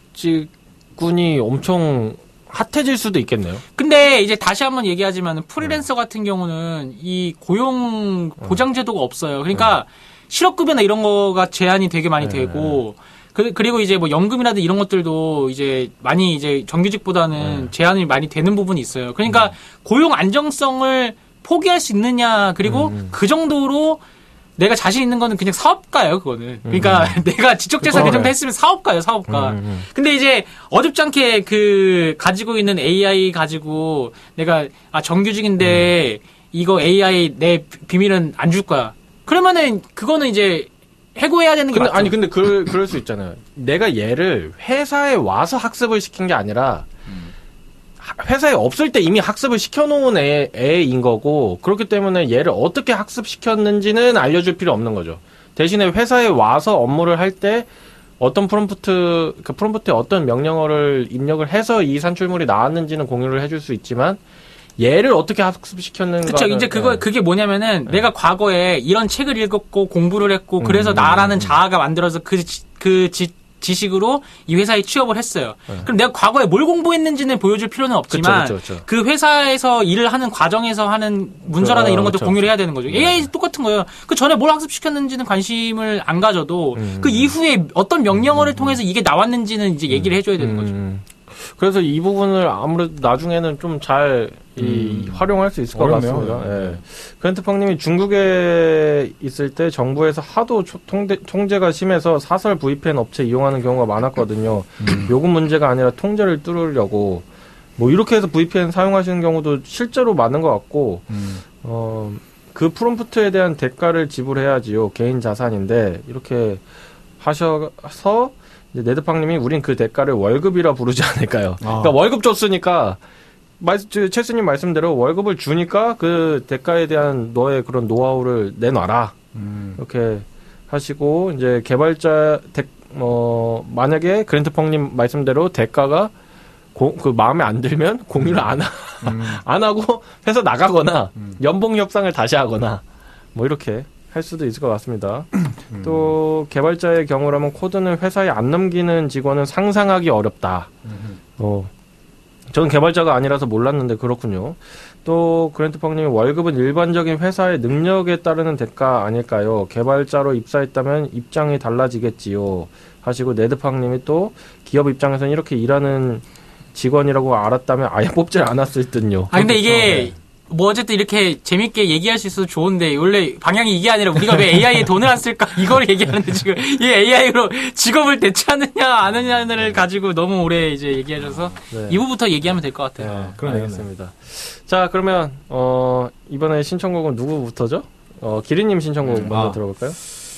[SPEAKER 2] 계약직군이 엄청 핫해질 수도 있겠네요.
[SPEAKER 1] 근데 이제 다시 한번 얘기하지만 프리랜서 같은 경우는 이 고용 보장 제도가 없어요. 그러니까 실업급여나 이런 거가 제한이 되게 많이 되고 그리고 이제 뭐 연금이라든 이런 것들도 이제 많이 이제 정규직보다는 제한이 많이 되는 부분이 있어요. 그러니까 고용 안정성을 포기할 수 있느냐 그리고 그 정도로 내가 자신 있는 거는 그냥 사업가예요, 그거는. 그러니까 내가 지적재산 개정도 했으면 사업가예요, 사업가. 근데 이제 어줍지 않게 가지고 있는 AI 가지고 내가 정규직인데 이거 AI 내 비밀은 안 줄 거야. 그러면은 그거는 이제 해고해야 되는 게 맞죠.
[SPEAKER 2] 근데 그럴 수 있잖아요. 내가 얘를 회사에 와서 학습을 시킨 게 아니라 회사에 없을 때 이미 학습을 시켜놓은 애인 거고 그렇기 때문에 얘를 어떻게 학습시켰는지는 알려줄 필요 없는 거죠. 대신에 회사에 와서 업무를 할 때 어떤 프롬프트에 어떤 명령어를 입력을 해서 이 산출물이 나왔는지는 공유를 해줄 수 있지만 얘를 어떻게 학습시켰는가.
[SPEAKER 1] 그쵸. 이제 그게 뭐냐면은 내가 과거에 이런 책을 읽었고 공부를 했고 그래서 나라는 자아가 만들어서 지식으로 이 회사에 취업을 했어요. 그럼 내가 과거에 뭘 공부했는지는 보여줄 필요는 없지만
[SPEAKER 2] 그쵸.
[SPEAKER 1] 그 회사에서 일을 하는 과정에서 하는 문서라나 이런 것도 공유를 해야 되는 거죠. AI 똑같은 거예요. 그 전에 뭘 학습시켰는지는 관심을 안 가져도 그 이후에 어떤 명령어를 통해서 이게 나왔는지는 이제 얘기를 해줘야 되는 거죠.
[SPEAKER 2] 그래서 이 부분을 아무래도 나중에는 좀 잘 활용할 수 있을 것 같습니다. 예. 그랜트팡님이 중국에 있을 때 정부에서 하도 통제가 심해서 사설 VPN 업체 이용하는 경우가 많았거든요. 요금 문제가 아니라 통제를 뚫으려고 뭐 이렇게 해서 VPN 사용하시는 경우도 실제로 많은 것 같고 그 프롬프트에 대한 대가를 지불해야지요. 개인 자산인데 이렇게 하셔서 이제 네드팡님이 우린 그 대가를 월급이라 부르지 않을까요? 그러니까 월급 줬으니까 체스님 말씀대로 월급을 주니까 그 대가에 대한 너의 그런 노하우를 내놔라. 이렇게 하시고 이제 개발자 만약에 그랜트팡님 말씀대로 대가가 그 마음에 안 들면 공유를 안 하고 회사 나가거나 연봉 협상을 다시 하거나 뭐 이렇게 할 수도 있을 것 같습니다. 또 개발자의 경우라면 코드는 회사에 안 넘기는 직원은 상상하기 어렵다. 저는 개발자가 아니라서 몰랐는데 그렇군요. 또 그랜트팡님이 월급은 일반적인 회사의 능력에 따르는 대가 아닐까요? 개발자로 입사했다면 입장이 달라지겠지요. 하시고 네드팡님이 또 기업 입장에서는 이렇게 일하는 직원이라고 알았다면 아예 뽑질 않았을 듯요.
[SPEAKER 1] 아, 근데 이게, 뭐 어쨌든 이렇게 재밌게 얘기할 수 있어서 좋은데 원래 방향이 이게 아니라 우리가 왜 AI에 돈을 안 쓸까 이걸 얘기하는데 지금 이 AI로 직업을 대체하느냐 안 하느냐를 가지고 너무 오래 이제 얘기하셔서
[SPEAKER 2] 네.
[SPEAKER 1] 2부부터 얘기하면 될 것 같아요.
[SPEAKER 2] 네, 그럼 알겠습니다. 자, 그러면 이번에 신청곡은 누구부터죠? 기린님 신청곡 먼저 들어볼까요?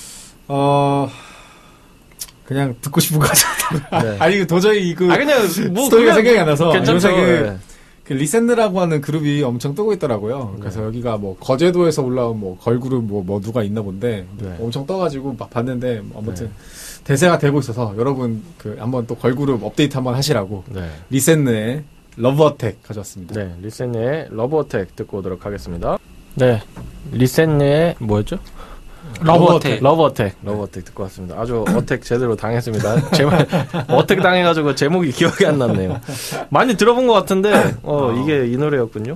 [SPEAKER 4] 그냥 듣고 싶은 거 하자.
[SPEAKER 2] 네.
[SPEAKER 4] 아니 도저히 그
[SPEAKER 2] 그냥 뭐
[SPEAKER 4] 스토리가 생각이 안 나서
[SPEAKER 2] 괜찮죠.
[SPEAKER 4] 요새 그 리센느라고 하는 그룹이 엄청 뜨고 있더라고요. 그래서 여기가 뭐 거제도에서 올라온 뭐 걸그룹 뭐 누가 있나 본데 엄청 떠가지고 막 봤는데 아무튼 대세가 되고 있어서 여러분 그 한번 또 걸그룹 업데이트 한번 하시라고 리센느의 러브 어택 가져왔습니다.
[SPEAKER 2] 네, 리센느의 러브 어택 듣고 오도록 하겠습니다. 네, 리센느의 뭐였죠? 러브 어택 듣고 왔습니다. 아주 어택 제대로 당했습니다. 어택 당해가지고 제목이 기억이 안 났네요. 많이 들어본 것 같은데, 이게 이 노래였군요.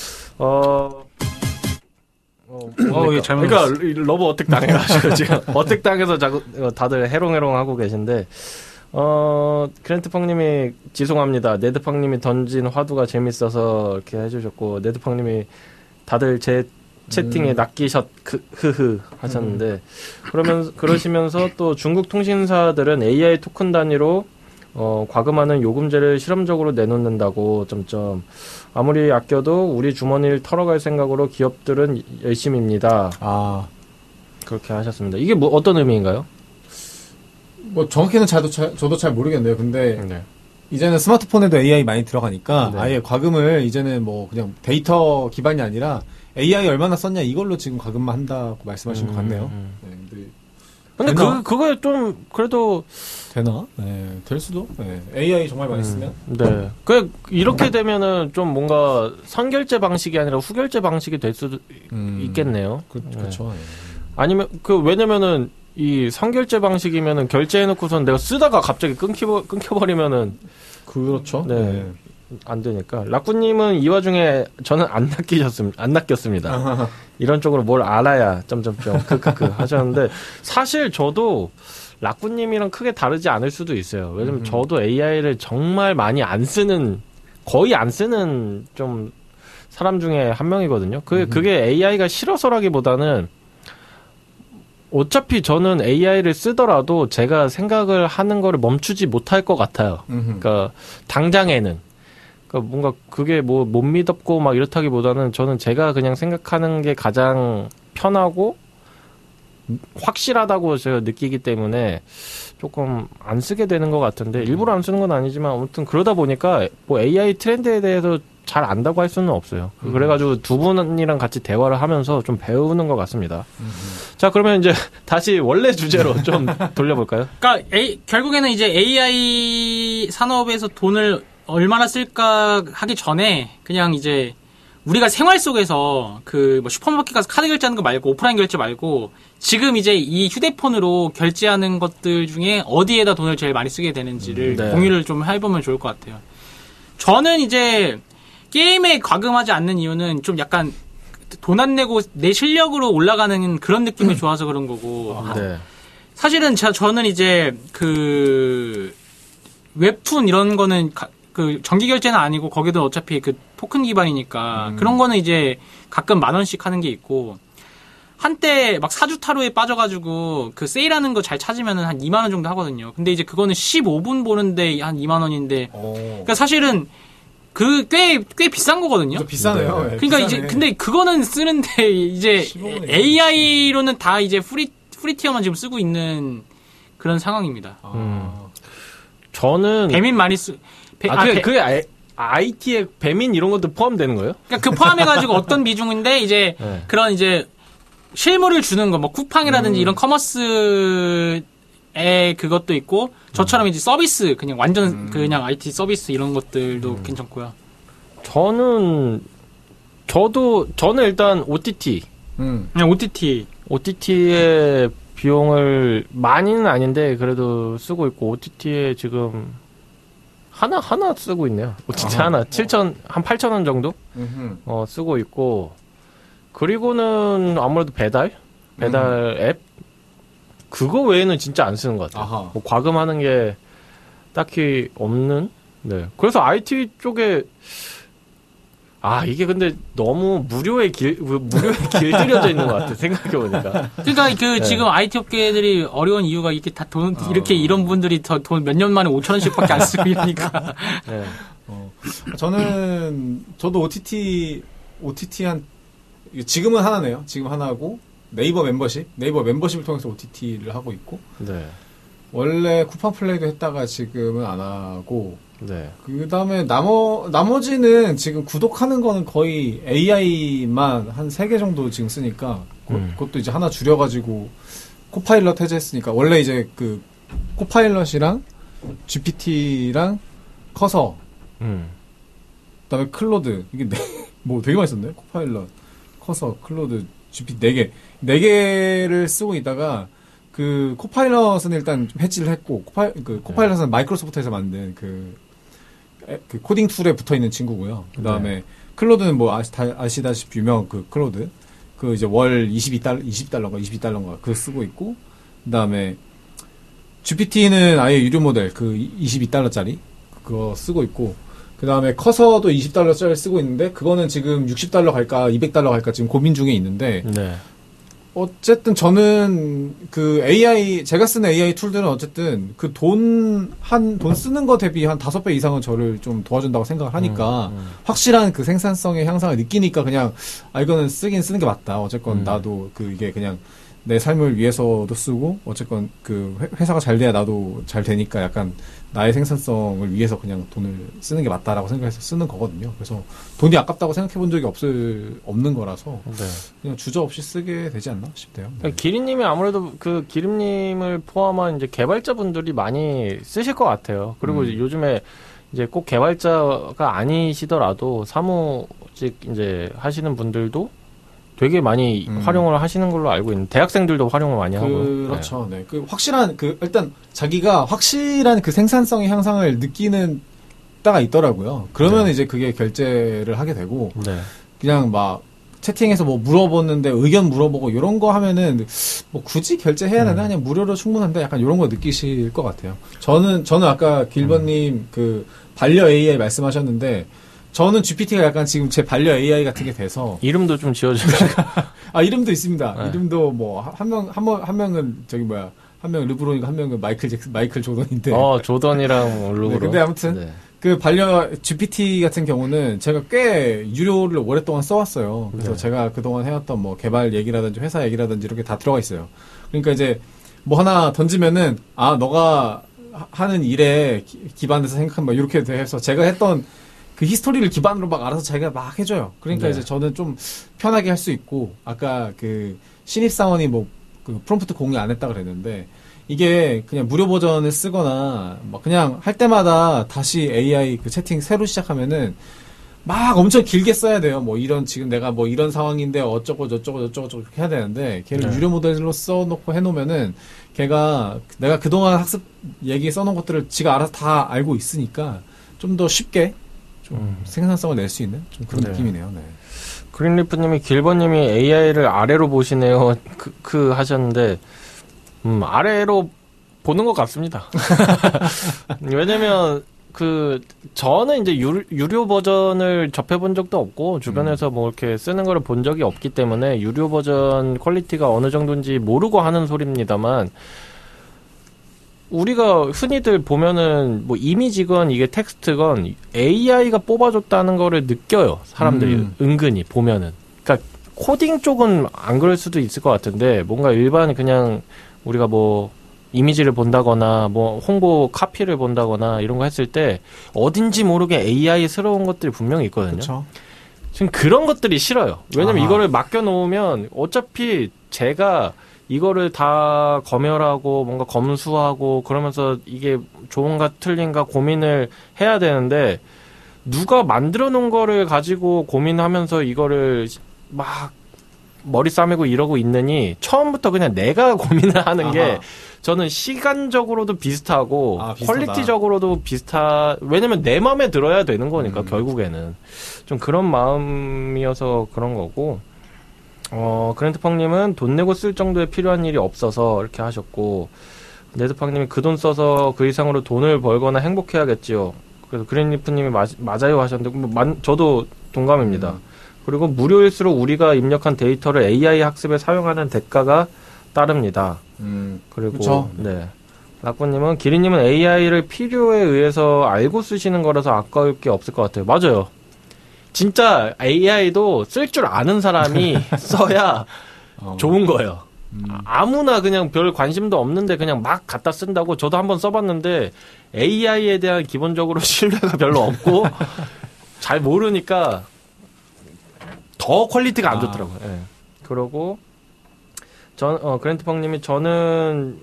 [SPEAKER 2] 그러니까 러브 어택 당해가지고 지금 어택 당해서 다들 해롱해롱 하고 계신데, 그랜트팡님이 지송합니다. 네드팡님이 던진 화두가 재밌어서 이렇게 해주셨고, 네드팡님이 다들 제 채팅에 낚이셨 흐흐 하셨는데 그러시면서 또 중국 통신사들은 AI 토큰 단위로 과금하는 요금제를 실험적으로 내놓는다고 점점 아무리 아껴도 우리 주머니를 털어갈 생각으로 기업들은 열심입니다. 그렇게 하셨습니다. 이게 뭐 어떤 의미인가요?
[SPEAKER 4] 뭐 정확히는 저도 잘 모르겠네요. 근데 이제는 스마트폰에도 AI 많이 들어가니까 아예 과금을 이제는 뭐 그냥 데이터 기반이 아니라 AI 얼마나 썼냐 이걸로 지금 과금만 한다고 말씀하신 것 같네요.
[SPEAKER 2] 근데 그거에 좀 그래도
[SPEAKER 4] 되나? 네, 될 수도. 네. AI 정말 많이 쓰면.
[SPEAKER 2] 네. 이렇게 되면은 좀 뭔가 선결제 방식이 아니라 후결제 방식이 될 수도 있겠네요.
[SPEAKER 4] 그렇죠. 네.
[SPEAKER 2] 아니면 왜냐면은 이 선결제 방식이면은 결제해놓고선 내가 쓰다가 갑자기 끊겨버리면은
[SPEAKER 4] 그렇죠.
[SPEAKER 2] 네. 안 되니까. 라꾸님은 이 와중에 저는 안 낚였습니다. 이런 쪽으로 뭘 알아야 크크크 하셨는데 사실 저도 라꾸님이랑 크게 다르지 않을 수도 있어요. 왜냐면 저도 AI를 정말 많이 거의 안 쓰는 좀 사람 중에 한 명이거든요. 그게 AI가 싫어서라기보다는 어차피 저는 AI를 쓰더라도 제가 생각을 하는 거를 멈추지 못할 것 같아요. 그러니까 당장에는. 그러니까 뭔가 그게 뭐 못 믿었고 막 이렇다기보다는 저는 제가 그냥 생각하는 게 가장 편하고 확실하다고 제가 느끼기 때문에 조금 안 쓰게 되는 것 같은데 일부러 안 쓰는 건 아니지만 아무튼 그러다 보니까 뭐 AI 트렌드에 대해서 잘 안다고 할 수는 없어요. 그래가지고 두 분이랑 같이 대화를 하면서 좀 배우는 것 같습니다. 자, 그러면 이제 다시 원래 주제로 좀 돌려볼까요?
[SPEAKER 1] 그러니까 결국에는 이제 AI 산업에서 돈을 얼마나 쓸까 하기 전에 그냥 이제 우리가 생활 속에서 뭐 슈퍼마켓 가서 카드 결제하는 거 말고 오프라인 결제 말고 지금 이제 이 휴대폰으로 결제하는 것들 중에 어디에다 돈을 제일 많이 쓰게 되는지를 공유를 좀 해보면 좋을 것 같아요. 저는 이제 게임에 과금하지 않는 이유는 좀 약간 돈 안 내고 내 실력으로 올라가는 그런 느낌이 좋아서 그런 거고. 사실은 저는 이제 웹툰 이런 거는 정기 결제는 아니고 거기도 어차피 토큰 기반이니까 그런 거는 이제 가끔 10,000원씩 하는 게 있고 한때 막 사주타로에 빠져가지고 세일하는 거 잘 찾으면은 한 20,000원 정도 하거든요. 근데 이제 그거는 15분 보는데 한 20,000원인데 그러니까 사실은 꽤 비싼 거거든요.
[SPEAKER 4] 비싸네요.
[SPEAKER 1] 그러니까 비싸네. 이제 근데 그거는 쓰는데 이제 AI로는 다 이제 프리 티어만 지금 쓰고 있는 그런 상황입니다.
[SPEAKER 2] 저는
[SPEAKER 1] 배민 많이
[SPEAKER 2] 그게 IT에 배민 이런 것도 포함되는 거예요?
[SPEAKER 1] 그러니까 포함해가지고 어떤 비중인데 이제 그런 이제 실물을 주는 거, 뭐 쿠팡이라든지 이런 커머스에 그것도 있고 저처럼 이제 서비스 그냥 완전 그냥 IT 서비스 이런 것들도 괜찮고요. 저는 일단 OTT.
[SPEAKER 2] 그냥 OTT의 비용을 많이는 아닌데 그래도 쓰고 있고 OTT에 지금 하나 쓰고 있네요. OTT 하나 8,000원 정도 쓰고 있고 그리고는 아무래도 배달 앱 그거 외에는 진짜 안 쓰는 것 같아요. 뭐 과금하는 게 딱히 없는 네. 그래서 IT 쪽에 이게 근데 너무 무료에 길들여져 있는 것 같아, 생각해보니까.
[SPEAKER 1] 그러니까 네. 지금 IT 업계들이 어려운 이유가 이렇게 다 이렇게 이런 분들이 돈 몇 년 만에 5,000원씩밖에 안 쓰고 이러니까.
[SPEAKER 2] 네.
[SPEAKER 4] 저도 OTT 지금은 하나네요. 지금 하나고, 네이버 멤버십을 통해서 OTT를 하고 있고,
[SPEAKER 2] 네.
[SPEAKER 4] 원래 쿠팡 플레이도 했다가 지금은 안 하고,
[SPEAKER 2] 네.
[SPEAKER 4] 그 다음에 나머지는 지금 구독하는 거는 거의 AI만 한 3개 정도 지금 쓰니까, 그것도 이제 하나 줄여가지고, 코파일럿 해제했으니까, 원래 이제 그, 코파일럿이랑, GPT랑, 커서, 그 다음에 클로드, 이게 뭐 되게 많이 썼네? 코파일럿, 커서, 클로드, GPT 4개를 쓰고 있다가, 그, 코파일럿은 일단 좀 해지를 했고, 코파일럿은 마이크로소프트에서 만든 그 코딩 툴에 붙어 있는 친구고요. 그 다음에, 클로드는 뭐 아시다시피 유명한 그 클로드. 그 이제 월 22달러인가 그거 쓰고 있고, 그 다음에, GPT는 아예 유료 모델, 그 22달러짜리, 그거 쓰고 있고, 그 다음에 커서도 20달러짜리 쓰고 있는데, 그거는 지금 60달러 갈까, 200달러 갈까 지금 고민 중에 있는데,
[SPEAKER 2] 네.
[SPEAKER 4] 어쨌든 저는 그 제가 쓰는 AI 툴들은 어쨌든 그 돈 쓰는 거 대비 한 5배 이상은 저를 좀 도와준다고 생각을 하니까 확실한 그 생산성의 향상을 느끼니까 그냥 이거는 쓰는 게 맞다. 어쨌건 나도 이게 그냥 내 삶을 위해서도 쓰고 어쨌건 그 회사가 잘 돼야 나도 잘 되니까 약간 나의 생산성을 위해서 그냥 돈을 쓰는 게 맞다라고 생각해서 쓰는 거거든요. 그래서 돈이 아깝다고 생각해 본 적이 없는 거라서
[SPEAKER 2] 네.
[SPEAKER 4] 그냥 주저없이 쓰게 되지 않나 싶대요. 네.
[SPEAKER 2] 기린님이 아무래도 그 기린님을 포함한 이제 개발자분들이 많이 쓰실 것 같아요. 그리고 요즘에 이제 꼭 개발자가 아니시더라도 사무직 이제 하시는 분들도 되게 많이 활용을 하시는 걸로 알고 있는데 대학생들도 활용을 많이 하고
[SPEAKER 4] 그렇죠. 네. 그 확실한 일단 자기가 확실한 그 생산성의 향상을 느끼는 때가 있더라고요. 그러면 이제 그게 결제를 하게 되고 그냥 막 채팅에서 뭐 물어보는데 의견 물어보고 이런 거 하면은 뭐 굳이 결제해야 되나 그냥 무료로 충분한데 약간 이런 거 느끼실 것 같아요. 저는 아까 길버님 그 반려 AI 말씀하셨는데. 저는 GPT가 약간 지금 제 반려 AI 같은 게 돼서.
[SPEAKER 2] 이름도 좀 지어주세요.
[SPEAKER 4] 이름도 있습니다. 네. 이름도 뭐, 한 명은 한 명은 르브론이고 한 명은 마이클 조던인데.
[SPEAKER 2] 조던이랑 르브론.
[SPEAKER 4] 네, 근데 아무튼, 그 반려 GPT 같은 경우는 제가 꽤 유료를 오랫동안 써왔어요. 그래서 제가 그동안 해왔던 뭐 개발 얘기라든지 회사 얘기라든지 이렇게 다 들어가 있어요. 그러니까 이제 뭐 하나 던지면은, 너가 하는 일에 기반해서 생각하면 뭐 이렇게 해서 제가 했던 그 히스토리를 기반으로 막 알아서 자기가 막 해줘요. 그러니까 이제 저는 좀 편하게 할 수 있고, 아까 그 신입사원이 뭐 그 프롬프트 공유 안 했다 그랬는데, 이게 그냥 무료 버전을 쓰거나, 막 그냥 할 때마다 다시 AI 그 채팅 새로 시작하면은 막 엄청 길게 써야 돼요. 뭐 지금 내가 뭐 이런 상황인데 어쩌고 저쩌고 해야 되는데, 걔를 유료 모델로 써놓고 해놓으면은, 걔가 내가 그동안 학습 얘기 써놓은 것들을 지가 알아서 다 알고 있으니까, 좀 더 쉽게 좀 생산성을 낼 수 있는 좀 그런 느낌이네요. 네.
[SPEAKER 2] 그린리프님이 길버님이 AI를 아래로 보시네요. 하셨는데 아래로 보는 것 같습니다. 왜냐면 저는 이제 유료 버전을 접해본 적도 없고 주변에서 뭐 이렇게 쓰는 거를 본 적이 없기 때문에 유료 버전 퀄리티가 어느 정도인지 모르고 하는 소리입니다만. 우리가 흔히들 보면은 뭐 이미지건 이게 텍스트건 AI가 뽑아줬다는 거를 느껴요. 사람들이 은근히 보면은. 그러니까 코딩 쪽은 안 그럴 수도 있을 것 같은데 뭔가 일반 그냥 우리가 뭐 이미지를 본다거나 뭐 홍보 카피를 본다거나 이런 거 했을 때 어딘지 모르게 AI스러운 것들이 분명히 있거든요.
[SPEAKER 4] 그쵸.
[SPEAKER 2] 지금 그런 것들이 싫어요. 왜냐면 이거를 맡겨놓으면 어차피 제가 이거를 다 검열하고 뭔가 검수하고 그러면서 이게 좋은가 틀린가 고민을 해야 되는데 누가 만들어 놓은 거를 가지고 고민하면서 이거를 막 머리 싸매고 이러고 있느니 처음부터 그냥 내가 고민을 하는 게 저는 시간적으로도 비슷하고 퀄리티적으로도 왜냐면 내 마음에 들어야 되는 거니까 결국에는 좀 그런 마음이어서 그런 거고 그랜트팡님은 돈 내고 쓸 정도에 필요한 일이 없어서 이렇게 하셨고, 네드팡님이 그 돈 써서 그 이상으로 돈을 벌거나 행복해야겠지요. 그래서 그린리프님이 맞아요 하셨는데 저도 동감입니다. 그리고 무료일수록 우리가 입력한 데이터를 AI 학습에 사용하는 대가가 따릅니다. 그리고
[SPEAKER 4] 그쵸?
[SPEAKER 2] 네. 라꾸님은 기린님은 AI를 필요에 의해서 알고 쓰시는 거라서 아까울 게 없을 것 같아요. 맞아요. 진짜 AI도 쓸 줄 아는 사람이 써야 좋은 거예요. 아무나 그냥 별 관심도 없는데 그냥 막 갖다 쓴다고 저도 한번 써봤는데 AI에 대한 기본적으로 신뢰가 별로 없고 잘 모르니까 더 퀄리티가 안 좋더라고요. 예. 그러고 그랜트펑님이 저는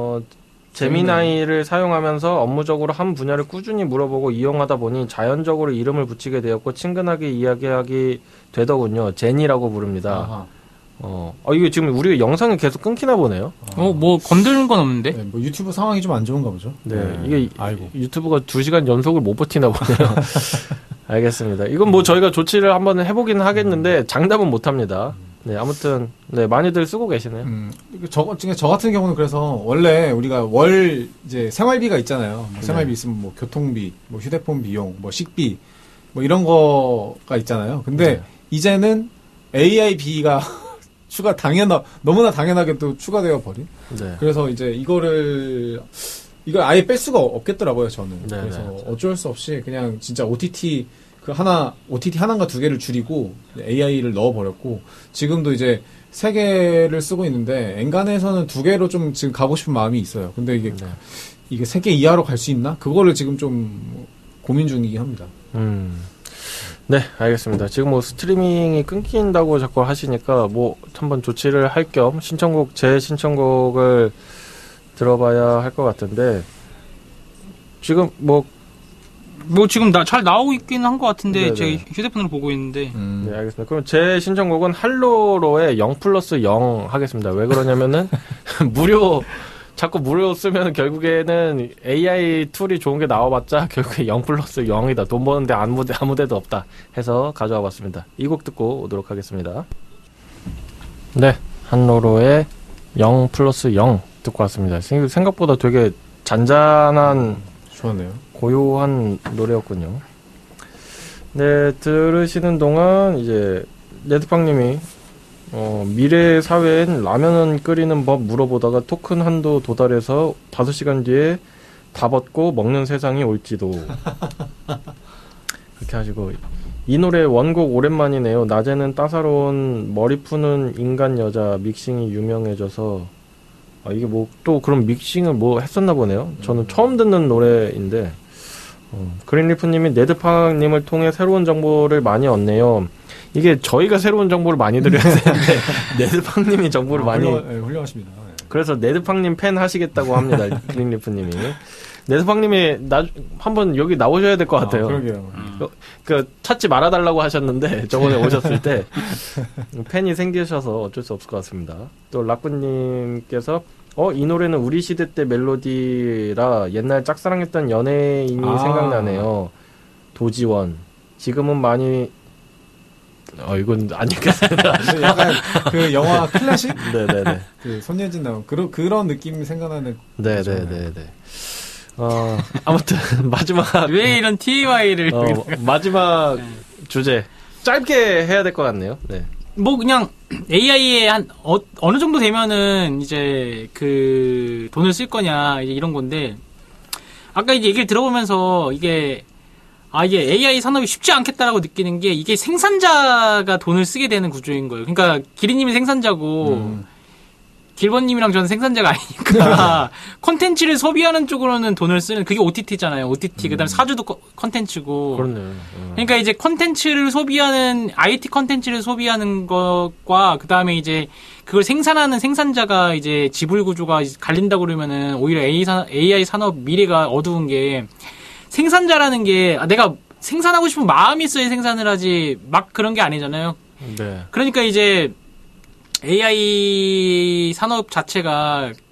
[SPEAKER 2] 제미나이를 사용하면서 업무적으로 한 분야를 꾸준히 물어보고 이용하다 보니 자연적으로 이름을 붙이게 되었고 친근하게 이야기하게 되더군요. 제니라고 부릅니다. 이게 지금 우리가 영상이 계속 끊기나 보네요.
[SPEAKER 1] 뭐 건드는 건 없는데?
[SPEAKER 4] 네, 뭐 유튜브 상황이 좀 안 좋은가 보죠.
[SPEAKER 2] 네, 이게 유튜브가 2시간 연속을 못 버티나 보네요. 알겠습니다. 이건 뭐 저희가 조치를 한번 해보긴 하겠는데 장담은 못 합니다. 네, 아무튼 네 많이들 쓰고 계시네요.
[SPEAKER 4] 저 같은 경우는 그래서 원래 우리가 월 이제 생활비가 있잖아요. 뭐 생활비 있으면 뭐 교통비, 뭐 휴대폰 비용, 뭐 식비, 뭐 이런 거가 있잖아요. 근데 이제는 AI비가 너무나 당연하게 또 추가되어 버린.
[SPEAKER 2] 네.
[SPEAKER 4] 그래서 이제 이걸 아예 뺄 수가 없겠더라고요, 저는.
[SPEAKER 2] 네,
[SPEAKER 4] 그래서
[SPEAKER 2] 네.
[SPEAKER 4] 어쩔 수 없이 그냥 진짜 OTT 하나인가 2개를 줄이고 AI를 넣어버렸고, 지금도 이제 3개를 쓰고 있는데, 엔간에서는 2개로 좀 지금 가고 싶은 마음이 있어요. 근데 이게 3개 이하로 갈 수 있나? 그거를 지금 좀 고민 중이긴 합니다.
[SPEAKER 2] 네, 알겠습니다. 지금 뭐 스트리밍이 끊긴다고 자꾸 하시니까 뭐 한번 조치를 할 겸 제 신청곡을 들어봐야 할 것 같은데, 지금 뭐
[SPEAKER 1] 지금 잘 나오고 있긴 한 것 같은데,
[SPEAKER 2] 네네.
[SPEAKER 1] 제가 휴대폰으로 보고 있는데.
[SPEAKER 2] 네, 알겠습니다. 그럼 제 신청곡은 할로로의 0+0 하겠습니다. 왜 그러냐면은, 자꾸 무료 쓰면 결국에는 AI 툴이 좋은 게 나와봤자 결국에 0+0이다. 돈 버는데 아무 데도 없다. 해서 가져와 봤습니다. 이 곡 듣고 오도록 하겠습니다. 네, 할로로의 0+0 듣고 왔습니다. 생각보다 되게 잔잔한,
[SPEAKER 4] 좋았네요.
[SPEAKER 2] 고요한 노래였군요. 네, 들으시는 동안 이제 레드팡님이 미래 사회엔 라면은 끓이는 법 물어보다가 토큰 한도 도달해서 5시간 뒤에 다 벗고 먹는 세상이 올지도. 그렇게 하시고, 이 노래 원곡 오랜만이네요. 낮에는 따사로운 머리 푸는 인간 여자 믹싱이 유명해져서, 이게 뭐 또 그럼 믹싱을 뭐 했었나 보네요. 저는 처음 듣는 노래인데, 그린리프님이 네드팡님을 통해 새로운 정보를 많이 얻네요. 이게 저희가 새로운 정보를 많이 드려야 되는데 네드팡님이 정보를 많이
[SPEAKER 4] 훌륭하십니다.
[SPEAKER 2] 그래서 네드팡님 팬 하시겠다고 합니다. 그린리프님이. 네드팡님이 한번 여기 나오셔야 될 것 같아요.
[SPEAKER 4] 그러게요.
[SPEAKER 2] 찾지 말아달라고 하셨는데 저번에 오셨을 때 팬이 생기셔서 어쩔 수 없을 것 같습니다. 또 라꾸님께서 이 노래는 우리 시대 때 멜로디라 옛날 짝사랑했던 연예인이 생각나네요. 도지원. 지금은 많이 이건 안 읽겠습니다.
[SPEAKER 4] 약간 그 영화 클래식?
[SPEAKER 2] 네네네.
[SPEAKER 4] 그 손예진 나온 그런 느낌이 생각나는.
[SPEAKER 2] 네네네네. 아무튼 마지막
[SPEAKER 1] 왜 이런 TY를
[SPEAKER 2] 마지막 주제 짧게 해야 될 것 같네요. 네.
[SPEAKER 1] 뭐 그냥 AI에 어느 정도 되면은 이제 그 돈을 쓸 거냐 이제 이런 건데, 아까 이제 얘기를 들어보면서 이게 AI 산업이 쉽지 않겠다라고 느끼는 게, 이게 생산자가 돈을 쓰게 되는 구조인 거예요. 그러니까 기린님이 생산자고 길버님이랑 저는 생산자가 아니니까 콘텐츠를 소비하는 쪽으로는 돈을 쓰는, 그게 OTT잖아요. OTT 그다음에 사주도 콘텐츠고.
[SPEAKER 2] 그렇네요.
[SPEAKER 1] 그러니까 이제 콘텐츠를 소비하는, IT 콘텐츠를 소비하는 것과 그다음에 이제 그걸 생산하는 생산자가 이제 지불 구조가 갈린다고 그러면은 오히려 AI 산업 미래가 어두운 게, 생산자라는 게 내가 생산하고 싶은 마음이 있어야 생산을 하지 막 그런 게 아니잖아요.
[SPEAKER 2] 네.
[SPEAKER 1] 그러니까 이제 AI 산업 자체가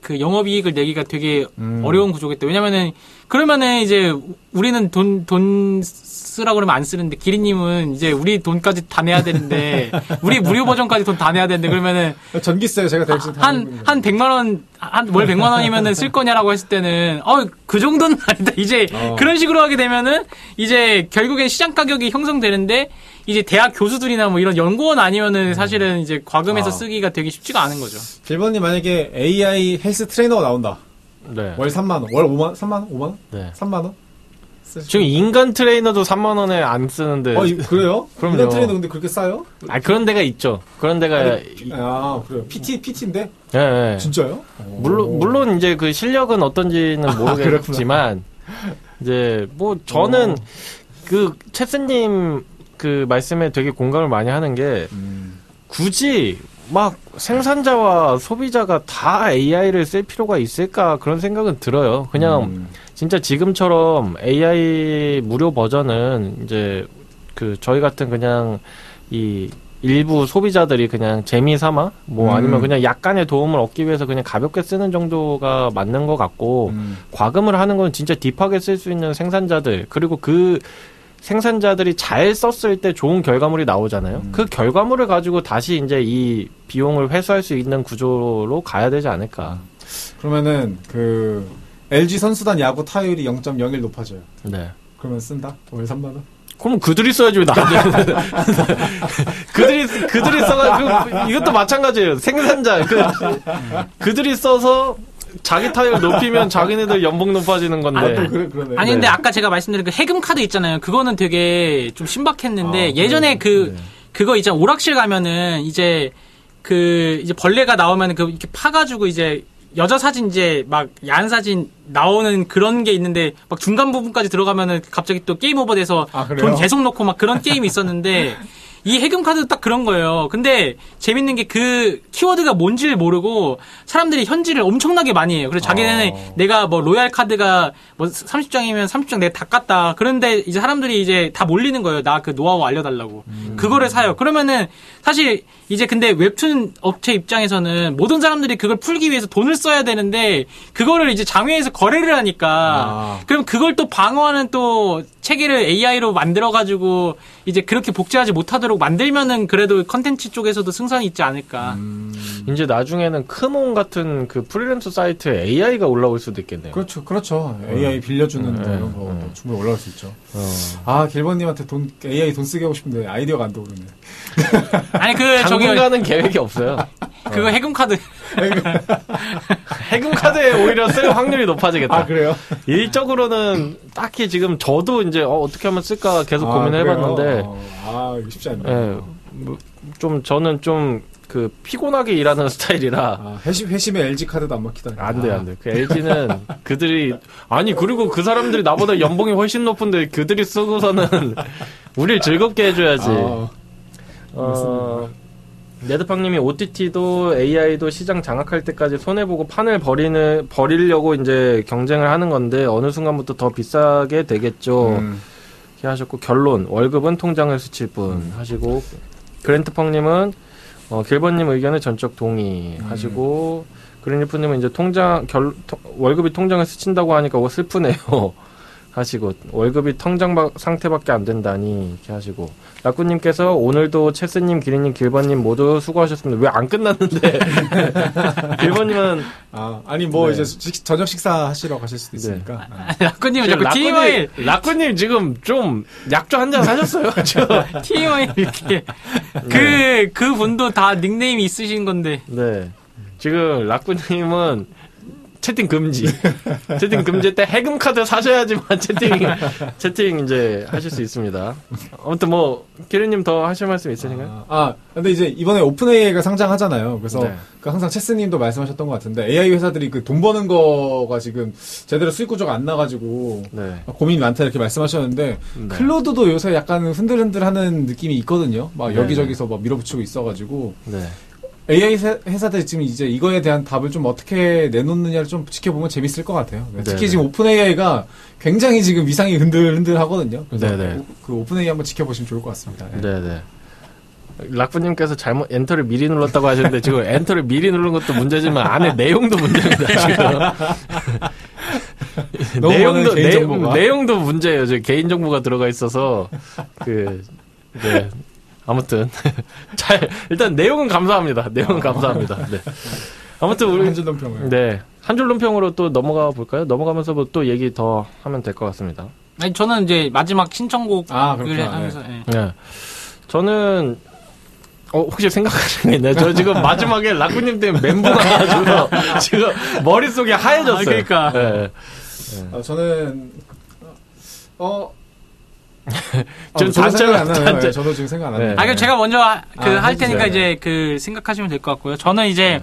[SPEAKER 1] 그 영업이익을 내기가 되게 어려운 구조겠다. 왜냐면은 그러면은 이제 우리는 돈 쓰라고 그러면 안 쓰는데 기린님은 이제 우리 돈까지 다 내야 되는데 우리 무료 버전까지 돈 다 내야 되는데 그러면은
[SPEAKER 4] 전기세 제가 대신
[SPEAKER 1] 한 100만 원 월 100만 원이면은 쓸 거냐라고 했을 때는 그 정도는 아니다. 이제 그런 식으로 하게 되면은 이제 결국엔 시장 가격이 형성되는데 이제 대학 교수들이나 뭐 이런 연구원 아니면은 사실은 이제 과금해서 쓰기가 되게 쉽지가 않은 거죠.
[SPEAKER 4] 길번님 만약에 AI 헬스 트레이너가 나온다.
[SPEAKER 2] 네.
[SPEAKER 4] 월 3만 원, 월 5만, 3만 원, 5만 원,
[SPEAKER 2] 네.
[SPEAKER 4] 3만 원.
[SPEAKER 2] 지금 인간 트레이너도 3만 원에 안 쓰는데.
[SPEAKER 4] 그래요?
[SPEAKER 2] 그럼요.
[SPEAKER 4] 인간 트레이너 근데 그렇게 싸요?
[SPEAKER 2] 그런 데가 있죠. 그런 데가.
[SPEAKER 4] 그래요. PT인데?
[SPEAKER 2] 예, 네.
[SPEAKER 4] 진짜요?
[SPEAKER 2] 물론 이제 그 실력은 어떤지는 모르겠지만, 이제 뭐 저는 그 채스님 그 말씀에 되게 공감을 많이 하는 게, 굳이 막 생산자와 소비자가 다 AI를 쓸 필요가 있을까 그런 생각은 들어요. 그냥 진짜 지금처럼 AI 무료 버전은 이제 그 저희 같은 그냥 이 일부 소비자들이 그냥 재미삼아 뭐 아니면 그냥 약간의 도움을 얻기 위해서 그냥 가볍게 쓰는 정도가 맞는 것 같고 과금을 하는 건 진짜 딥하게 쓸 수 있는 생산자들 그리고 그 생산자들이 잘 썼을 때 좋은 결과물이 나오잖아요. 그 결과물을 가지고 다시 이제 이 비용을 회수할 수 있는 구조로 가야 되지 않을까.
[SPEAKER 4] 그러면은 그 LG 선수단 야구 타율이 0.01 높아져요.
[SPEAKER 2] 네.
[SPEAKER 4] 그러면 쓴다? 월 3만 원?
[SPEAKER 2] 그럼 그들이 써야지 왜 나한테. 그들이 써가지고 이것도 마찬가지예요. 생산자 그들이 써서 자기 타율 높이면 자기네들 연봉 높아지는 건데.
[SPEAKER 4] 그러네.
[SPEAKER 1] 아니 근데 아까 제가 말씀드린 그 해금 카드 있잖아요. 그거는 되게 좀 신박했는데 예전에 그거 있잖아. 오락실 가면은 이제 벌레가 나오면 이렇게 파가지고 이제 여자 사진 이제 막 야한 사진 나오는 그런 게 있는데 막 중간 부분까지 들어가면은 갑자기 또 게임 오버 돼서 돈 계속 넣고 막 그런 게임이 있었는데 이 해금 카드도 딱 그런 거예요. 근데 재밌는 게 그 키워드가 뭔지를 모르고 사람들이 현질을 엄청나게 많이 해요. 그래서 자기네는 내가 뭐 로얄 카드가 뭐 30장이면 30장 내가 다 깠다. 그런데 이제 사람들이 이제 다 몰리는 거예요. 나 그 노하우 알려달라고. 그거를 사요. 그러면은 사실 이제 근데 웹툰 업체 입장에서는 모든 사람들이 그걸 풀기 위해서 돈을 써야 되는데 그거를 이제 장외에서 거래를 하니까 그럼 그걸 또 방어하는 또 체계를 AI로 만들어가지고 이제 그렇게 복제하지 못하도록 만들면은 그래도 컨텐츠 쪽에서도 승산이 있지 않을까.
[SPEAKER 2] 이제 나중에는 크몬 같은 그 프리랜서 사이트에 AI가 올라올 수도 있겠네요.
[SPEAKER 4] 그렇죠. AI 빌려주는 이런 거 충분히 올라올 수 있죠. 길번님한테 AI 돈 쓰게 하고 싶은데 아이디어가 안 떠오르네.
[SPEAKER 1] 아니
[SPEAKER 2] 당분간은 계획이 없어요.
[SPEAKER 1] 그거 해금 카드.
[SPEAKER 2] 해금 카드에 오히려 쓸 확률이 높아지겠다.
[SPEAKER 4] 그래요?
[SPEAKER 2] 일적으로는 딱히 지금 저도 이제 어떻게 하면 쓸까 계속 고민을 해봤는데.
[SPEAKER 4] 이거 쉽지 않네요.
[SPEAKER 2] 좀 저는 좀 그 피곤하게 일하는 스타일이라.
[SPEAKER 4] 회심에 LG 카드도 안 막히다.
[SPEAKER 2] 안 돼. 그 LG는 그들이 그리고 그 사람들이 나보다 연봉이 훨씬 높은데 그들이 쓰고서는 우리를 즐겁게 해줘야지. 네드팡님이 OTT도 AI도 시장 장악할 때까지 손해보고 판을 버리려고 이제 경쟁을 하는 건데 어느 순간부터 더 비싸게 되겠죠. 이렇게 하셨고 결론 월급은 통장을 스칠 뿐 하시고 그랜트펑님은 길번님 의견에 전적 동의하시고 그린리프님은 이제 월급이 통장을 스친다고 하니까 슬프네요. 하시고 월급이 통장 상태밖에 안 된다니 이렇게 하시고 라꾸님께서 오늘도 체스님, 기린님, 길번님 모두 수고하셨습니다. 왜 안 끝났는데 길번님은
[SPEAKER 4] 이제 저녁 식사 하시러 가실 수도 있으니까.
[SPEAKER 1] 라꾸님은 자꾸 TMI
[SPEAKER 2] 라꾸님 지금 좀 약주 한 잔 사셨어요.
[SPEAKER 1] TMI 이렇게 그 분도 다 닉네임이 있으신 건데.
[SPEAKER 2] 네. 지금 라꾸님은 채팅 금지 때 해금 카드 사셔야지만 채팅 이제 하실 수 있습니다. 아무튼 기린님 더 하실 말씀 있으신가요?
[SPEAKER 4] 근데 이제 이번에 오픈 AI가 상장하잖아요. 그래서 항상 체스님도 말씀하셨던 것 같은데 AI 회사들이 그 돈 버는 거가 지금 제대로 수익 구조가 안 나가지고 고민이 많다 이렇게 말씀하셨는데 클로드도 요새 약간 흔들흔들하는 느낌이 있거든요. 여기저기서 밀어붙이고 있어가지고. AI 회사들이 지금 이제 이거에 대한 답을 좀 어떻게 내놓느냐를 좀 지켜보면 재밌을 것 같아요. 특히 지금 오픈 AI가 굉장히 지금 위상이 흔들흔들 하거든요. 그래서 그 오픈 AI 한번 지켜보시면 좋을 것 같습니다.
[SPEAKER 2] 네네. 락부님께서 잘못 엔터를 미리 눌렀다고 하셨는데 지금 엔터를 미리 누른 것도 문제지만 안에 내용도 문제입니다. 지금 내용도 문제예요. 저 개인 정보가 들어가 있어서 네. 아무튼 일단 내용은 감사합니다. 내용은 감사합니다. 네. 아무튼 우리
[SPEAKER 3] 한 줄 논평을.
[SPEAKER 2] 네. 한 줄 논평으로 또 넘어가 볼까요? 넘어가면서 뭐 또 얘기 더 하면 될 것 같습니다.
[SPEAKER 1] 아니 저는 이제 마지막 신청곡을 하면서
[SPEAKER 2] 네. 저는 혹시 생각하시는 게 있나요? 저 지금 마지막에 라쿠님 때문에 멘붕 와가지고 지금 머릿속이 하얘졌어요.
[SPEAKER 1] 그러니까.
[SPEAKER 2] 네.
[SPEAKER 4] 저는
[SPEAKER 2] 지금
[SPEAKER 4] 저도 생각 안 나요. 네, 저도 지금 생각 안 나요.
[SPEAKER 1] 그럼 제가 먼저 할 테니까
[SPEAKER 4] 해주세요.
[SPEAKER 1] 이제 생각하시면 될 것 같고요. 저는 이제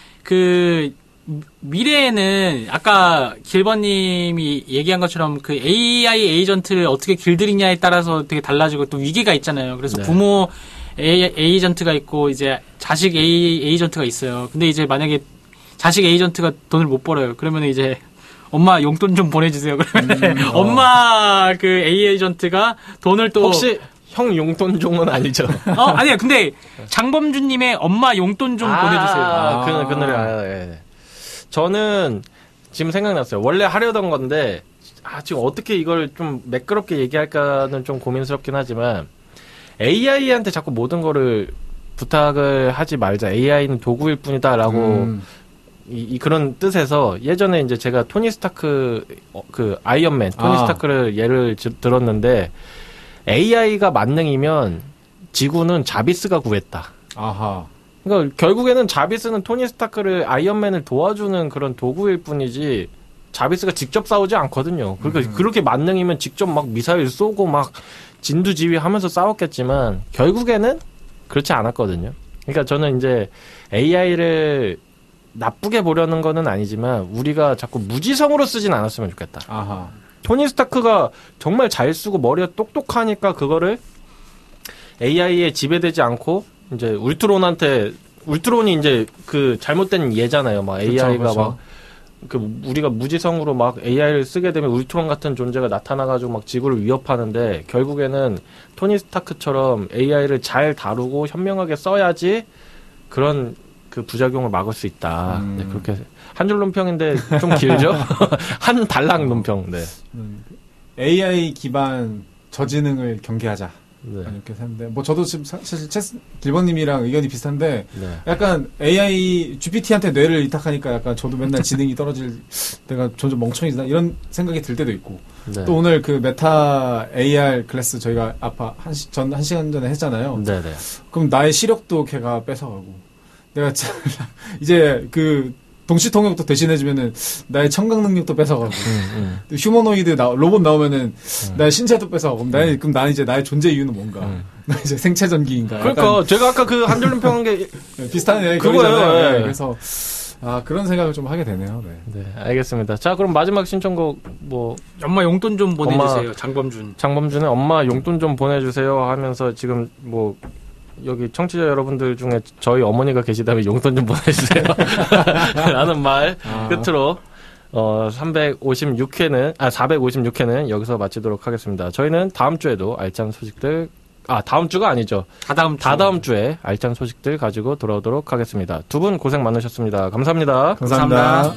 [SPEAKER 1] 미래에는 아까 길버님이 얘기한 것처럼 AI 에이전트를 어떻게 길들이냐에 따라서 되게 달라지고 또 위기가 있잖아요. 그래서 부모 에이전트가 있고 이제 자식 에이전트가 있어요. 근데 이제 만약에 자식 에이전트가 돈을 못 벌어요. 그러면 이제 엄마 용돈 좀 보내주세요. 그러면 엄마 에이전트가 돈을 또
[SPEAKER 2] 혹시 형 용돈 종은 아니죠?
[SPEAKER 1] 아니야. 근데 장범준님의 엄마 용돈 좀 보내주세요.
[SPEAKER 2] 그 노래 예. 저는 지금 생각났어요. 원래 하려던 건데 지금 어떻게 이걸 좀 매끄럽게 얘기할까는 좀 고민스럽긴 하지만 AI한테 자꾸 모든 거를 부탁을 하지 말자. AI는 도구일 뿐이다라고 그런 뜻에서 예전에 이제 제가 토니 스타크 아이언맨 토니 스타크를 예를 들었는데 AI가 만능이면 지구는 자비스가 구했다.
[SPEAKER 4] 아하.
[SPEAKER 2] 그러니까 결국에는 자비스는 토니 스타크를 아이언맨을 도와주는 그런 도구일 뿐이지 자비스가 직접 싸우지 않거든요. 그러니까 그렇게 만능이면 직접 막 미사일 쏘고 막 진두지휘하면서 싸웠겠지만 결국에는 그렇지 않았거든요. 그러니까 저는 이제 AI를 나쁘게 보려는 거는 아니지만 우리가 자꾸 무지성으로 쓰진 않았으면 좋겠다.
[SPEAKER 4] 아하.
[SPEAKER 2] 토니 스타크가 정말 잘 쓰고 머리가 똑똑하니까 그거를 AI에 지배되지 않고 이제 울트론이 이제 잘못된 예잖아요. 막 AI가 그렇죠. 막 우리가 무지성으로 막 AI를 쓰게 되면 울트론 같은 존재가 나타나가지고 막 지구를 위협하는데 결국에는 토니 스타크처럼 AI를 잘 다루고 현명하게 써야지 그런 부작용을 막을 수 있다. 네, 그렇게 한 줄 논평인데 좀 길죠? 한 달랑 논평. 네.
[SPEAKER 4] AI 기반 저지능을 경계하자.
[SPEAKER 2] 네.
[SPEAKER 4] 이렇게 했는데 뭐 저도 지금 사실 길버님이랑 의견이 비슷한데
[SPEAKER 2] 네.
[SPEAKER 4] 약간 AI GPT한테 뇌를 위탁하니까 약간 저도 맨날 지능이 떨어질 때가 점점 멍청해지나 이런 생각이 들 때도 있고
[SPEAKER 2] 네.
[SPEAKER 4] 또 오늘 메타 AR 클래스 저희가 한 시간 전에 했잖아요.
[SPEAKER 2] 네, 네.
[SPEAKER 4] 그럼 나의 시력도 걔가 뺏어가고 내가 이제 동시통역도 대신해주면은 나의 청각 능력도 뺏어가고 휴머노이드 로봇 나오면은 나의 신체도 뺏어가고 그럼 나는 이제 나의 존재 이유는 뭔가 나 이제 생체 전기인가
[SPEAKER 2] 그러니까 제가 아까 한 줄 논평한 게
[SPEAKER 4] 비슷한
[SPEAKER 2] 그거예요.
[SPEAKER 4] 네. 그래서 그런 생각을 좀 하게 되네요. 네.
[SPEAKER 2] 네, 알겠습니다. 자, 그럼 마지막 신청곡
[SPEAKER 1] 엄마 용돈 좀 보내주세요. 장범준의
[SPEAKER 2] 엄마 용돈 좀 보내주세요 하면서 지금 여기 청취자 여러분들 중에 저희 어머니가 계시다면 용돈 좀 보내주세요. 라는 말 끝으로 456회는 여기서 마치도록 하겠습니다. 저희는 다음 주에도 알찬 소식들 다음 주가 아니죠. 다다음 주에 알찬 소식들 가지고 돌아오도록 하겠습니다. 두 분 고생 많으셨습니다. 감사합니다.
[SPEAKER 4] 감사합니다.